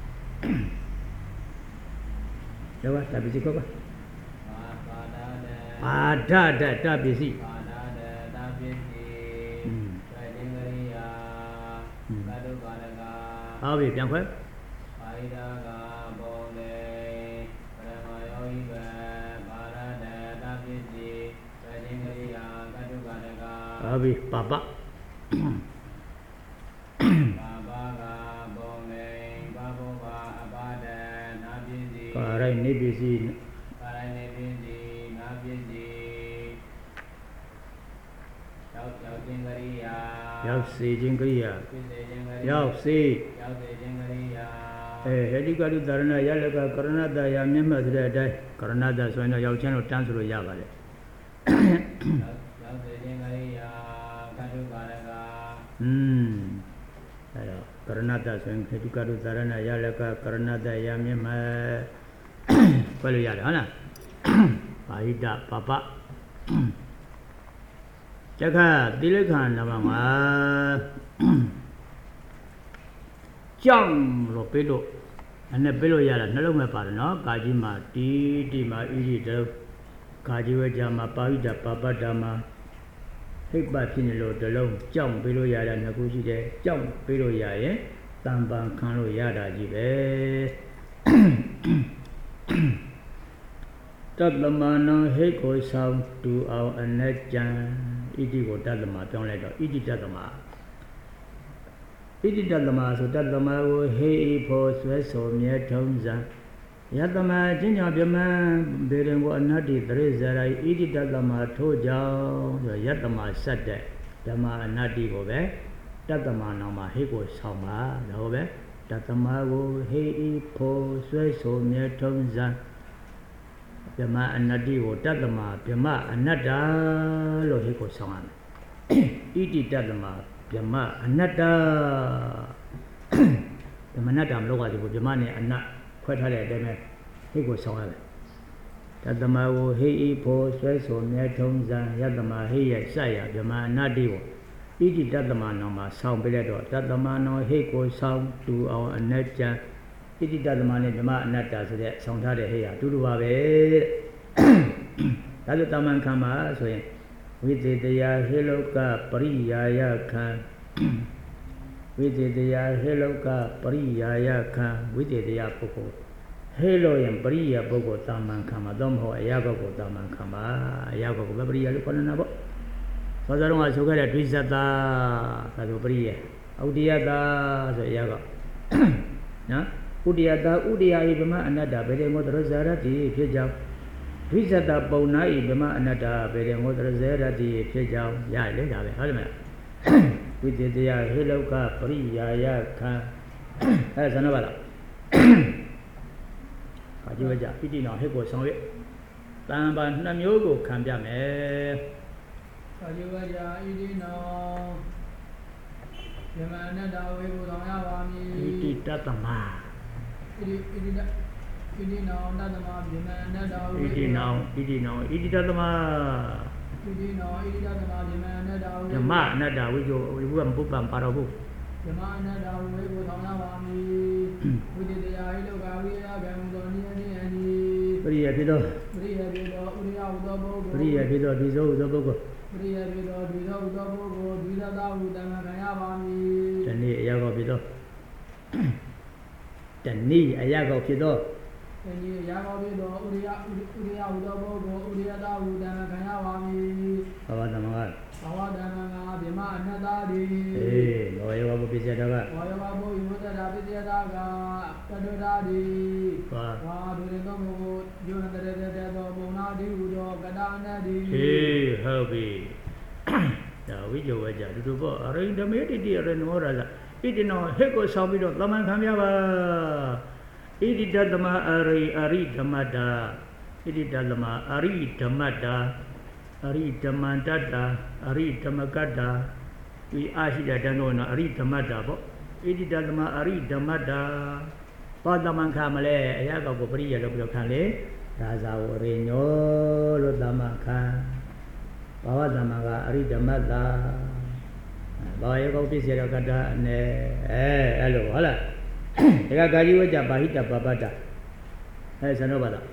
လောပါတပစ္စည်းကောပါပါဒဒတပစ္စည်းပါဒဒတပစ္စည်းသင်္ကရိယာကတုပါဒကဟုတ်ပြီပြန်ခွဲပါဠိဒါကပုံလေပရမယောဂိပဲပါဒဒတပစ္စည်းသင်္ကရိယာကတုပါဒကဟုတ်ပြီပါပပါပါကပုံလေပါဘောပါအပါဒနာပစ္စည်းပါရိုင်းနေပစ္စည်းပါရိုင်းနေပစ္စည်းနာပစ္စည်းရောက်ရောက်ခြင်းကရိယာရောက်စေခြင်းကရိယာဖြစ်စေခြင်းကရိယာရောက်စေရောက်စေခြင်းကရိယာအဲဟေတိကတုသရဏရလကကရဏတယမျက်မှတ်တဲ့အတိုင်းကရဏတဆိုရင်တော့ရောက်ချင်းတော့တန်းဆိုလို့ရပါတယ်ရောက်စေခြင်းကရိယာကတုပါဒကอืมအဲတော့ကရဏတဆိုရင်ဟေတိကတုသရဏရလကကရဏတယမျက်မှတ်ခွဲလို့ရတယ်ဟုတ်လားပါဟိတပပကျက္ခတိလက္ခဏနံပါတ်၅ကြောင့်လို့ပြေလို့အဲ့နဲ့ပြေလို့ရတာနှလုံးမဲ့ပါတယ်နော်ကာကြီးမှာတီတီမှာဣရိတကာကြီးဝေကြမှာပါဟိတပပတ္တမှာဟိတ်ပတ်ဖြစ်နေလို့တလုံးကြောင့်ပြေလို့ရတာနှစ်ခုရှိတယ်ကြောင့်ပြေလို့ရရင်တန်ပန်ခံလို့ရတာကြီးပဲတတ္တမနံဟိတ်ကိုဆောင်တူအောင်အနကြံဣတိကိုတတ္တမပြောင်းလိုက်တော့ဣတိတတ္တမဣတိတတ္တမဆိုတတ္တမကိုဟိဤဖို့ဆွဲဆိုမြဲထုံးစံယတမကျင့်ကြပြမံဘေရင်ကိုအနတ္တိတရိဇရိုဣတိတတ္တမထို့ကြောင့်ဆိုယတမဆက်တဲ့ဓမ္မအနတ္တိကိုပဲတတ္တမနောင်မှာဟိကိုဆောင်ပါဒါပဲတတ္တမကိုဟိဤဖို့ဆွဲဆိုမြဲထုံးစံဗြဟ္မအနတ္တိကိုတတ္တမဗြဟ္မအနတ္တလို့ဟိကိုဆောင်ရတယ်ဣတိတတ္တမဗြဟ္မအနတ္တဗြဟ္မအနတ္တမလို့ပါဘူးဗြဟ္မနဲ့အနတ်ခွဲထားတဲ့အတိုင်းပဲဟိကိုဆောင်ရတယ်တတ္တမကိုဟိဤဖို့ဆွဲဆိုမြဲထုံးစံယတ္တမဟိရဲ့စရဗြဟ္မအနတ္တိကိုဣတိတတ္တမနောမှာဆောင်ပြလိုက်တော့တတ္တမနောဟိကိုဆောင်တူအောင်အနတ္တဣတိတတ္တမနဲ့ဓမ္မအနတ္တဆိုတဲ့ဆောင်ထားတဲ့ဟိဟာအတူတူပါပဲတဲ့ဒါလိုတာမန်ခံပါဆိုရင်ဝိသေတယာဟေလောကပရိယာယခံဝိသေတယာဟေလောကပရိယာယခံဝိသေတယာပုဂ္ဂိုလ်ဟေလောယံပရိယာပုဂ္ဂိုလ်တာမန်ခံမှာတော့မဟုတ်အရာပုဂ္ဂိုလ်တာမန်ခံမှာအရာပုဂ္ဂိုလ်ပရိယာလို့ခေါ်နေတာပေါ့သောသောတော်ကဆိုခဲ့တဲ့ဒွိဇတသာဆိုပရိယာဥဒိယတာဆိုအရာကနော်ဥဒိယတာဥဒိယဤဗမအနတ္တဘေဒေမောတရဇာရတိဖြစ်ကြောင်းဒွိဇတပုံနာဤဗမအနတ္တဘေဒေမောတရဇာရတိဖြစ်ကြောင်းရလေဒါပဲဟုတ်တယ်မလားဝိသေတယဟေလောကပရိယာယခံအဲဆန္ဒပါလားအကျိုးကြပိဋိနောဟေကိုဆောင်ရွက်တန်ပါနှစ်မျိုးကိုခံပြမယ်အကျိုးကြဣတိနောယမအနတ္တဝေကိုဆောင်ရပါမည်ဣတိတတမဣတိဣတိတဣတိနောတတမယမအနတ္တဝေဣတိနောဣတိနောဣတိတတမဣတိနောဣတိတတမယမအနတ္တဝေယမအနတ္တဝေကိုဝိဘံပုပ္ပံပါတော်ဟုယမအနတ္တဝေကိုဆောင်ရပါမည်ဝိတေတယာဟိလောကဝိယကံသောနိယနိယနိပရိယဖြစ်သောပရိယဖြစ်သောဥရိယဟုသောပုဂ္ဂိုလ်ပရိယဖြစ်သောဒီသောဟုသောပုဂ္ဂိုလ်ပရိယဖြစ်သောဒီသောဟုသောပုဂ္ဂိုလ်ဒီသတဟုတမခံရပါမည်တနည်းအရာကောဖြစ်သောတနည်းအရာကောဖြစ်သောတနည်းအရာကောဖြစ်သောဥရိယဥရိယဟုသောပုဂ္ဂိုလ်ဥရိယတဟုတမခံရပါမည်ဘဝတမကဘဝတမကဗြဟ္မအနတ္တတိအေးလောယောဘုပစ္စယတကလောယောဘုယုဒ္ဒတာပစ္စယတကပတ္တရာတိဘာဘာဒုရသောဘုယုံတရတဲ့တဲ့သောဘုံနာတိဟုသောကတအနတ္တိဟေးဟုတ်ပြီဒါဝိဇ္ဇဝကြတူတူပေါ့အရိဓမေတိတိရနောရဇဣတိနောဟေကိုဆောင်ပြီးတော့သမန်ခံပြပါဣတိတသမအရိအရိဓမ္မတာဣတိတသမအရိဓမ္မတာအရိဓမ္မန္တတာအရိဓမ္မကတ္တာဒီအာရှိတဲ့တန်တော့နော်အရိဓမ္မတာပေါ့ဣတိတသမအရိဓမ္မတာဘာသမန်ခံမလဲအရာကောက်ကိုပရိယလို့ပြောခံလေဒါသာဝရိညောလို့သမန်ခံဘာဝသမန်ကအရိဓမ္မတာဘာယေကောပစ္စယကတ္တာအနေအဲအဲ့လိုဟုတ်လားဒါကကာယဝကြဘာဟိတပပတ္တအဲဆန္ဒပါလား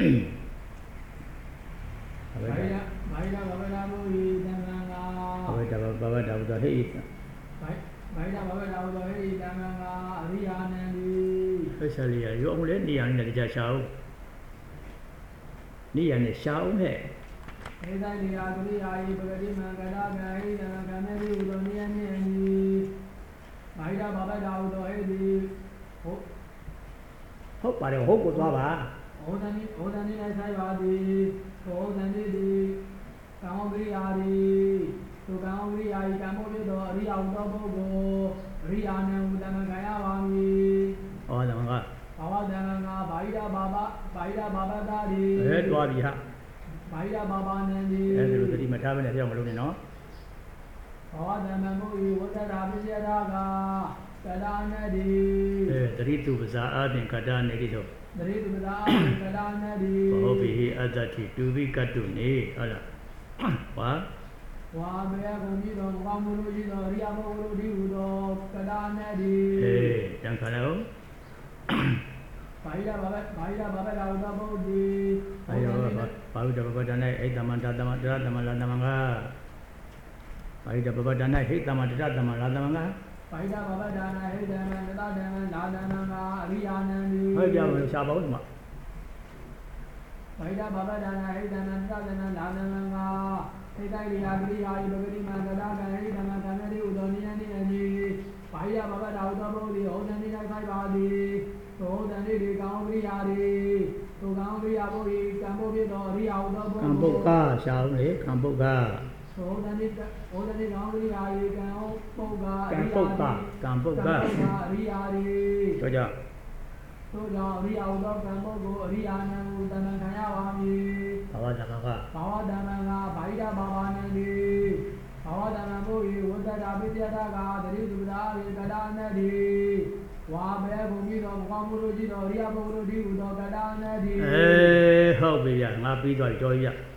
ဘာယဘာယဘာဝနာမူဤတမန်ကဘာဝတဘဘဝတဘုဒ္ဓဟိဘာဘာယဘာဝနာဘုဒ္ဓဟိတမန်ကအရိယာနန္ဒီဟဲ့ဆလီရရောအောင်လေနေရနဲ့ကြာရှာအောင်နေရနဲ့ရှာအောင်ဟဲ့ဧတံဒီယာကရိယာဤပဂတိမံကတာကဟိတမံကမေတိဥဒ္ဓနိယနိယနိဘာယဘာဝနာဘုဒ္ဓဟိတိဟုတ်ဟုတ်ပါတယ်ဟုတ်ကိုသွားပါဩဒနိဩဒနိ၌ဆိုင်ပါသည်ဩဒနိသည်ကာမဂရိယာသည်သူကာမဂရိယာဤကာမောဖြစ်သောအရိယဟုသောပုဂ္ဂိုလ်အရိယာနံဟူတမန်ခံရပါမည်ဩသမန်ကဘာဝတမန်ကဘာဟိတဘာဘဘာဟိတဘာဘတာသည်အဲတွားပြီဟာဘာဟိတဘာဘနံသည်အဲဒီလိုတတိမထားဘဲနဲ့ပြောင်းမလို့နဲ့နော်ဘာဝတမန်ကိုဤဝတ္တရာပစ္စယတာကကတာနတိအဲတတိတုပဇာအပြင်ကတာနေတိတော့တရိတုပဇာအပြင်ကတာနတိဘောဘိဟိအတ္တတိတူဝိကတုနေဟုတ်လားဝါဝါဘေယကုံကြီးတော်ဘောင်းမလို့ကြီးတော်ရိယမောလို့ဒီဟုတော်ကတာနတိအေးတန်ခါလို့ဘာယဘာဘဘာယဘာဘလာဥဒဘုဒ္ဓိဘာယဘာဘာဥဒဘဘတနဲ့အိတမန္တသမတရသမလာသမငါဘာယဘဘတနဲ့ဟိတမန္တရသမလာသမငါဘာယဘာဘဒါနာဟိတမန္တတမလာသမငါအရိယာနန္ဒီဟုတ်ကြပါရှားပါဦးဒီမှာဘာယဘာဘဒါနာဟိတမန္တတမလာသမငါဣတိရိယာဂရိယာဤဘဂတိမံကတာကံဟိတမံကံမေတိဥဒ္ဓနိယနိယနိဘာယဘာဘဒါဥဒ္ဓဘုဒ္ဓိဩဒနိ၌ဆိုင်ပါသည်သောတန်တိဒီကောင်းဂရိယာဒီသောကောင်းဂရိယာဘုရားကံဘုဖြစ်သောအရိယာဟုသောဘုရားကံဘုကရှာအောင်လေကံဘုကသောတန်တိသောတန်တိကောင်းဂရိယာဒီကံဘုကကံဘုကကံဘုကအရိယာဒီတို့ကြောင့်သောကြောင့်အရိယာဟုသောကံဘုကိုအရိယာနံဟုတမန်ခံရပါမည်ဘာဝဓမ္မကဘာဝဓမ္မကဘာဟိတဘာဝနံဒီဘာဝဓမ္မဘု၏ဝတ္တတာပိတ္တတာကတတိသုဒ္ဓာဝေကတာနတိဝါဘေဘုံကြီးတော်ဘောင်းမလို့ကြီးတော်ရိယဘုံတို့ဒီဟုသောကတာနတိအေးဟုတ်ပြီဗျငါပြီးတော့ကြော်ရ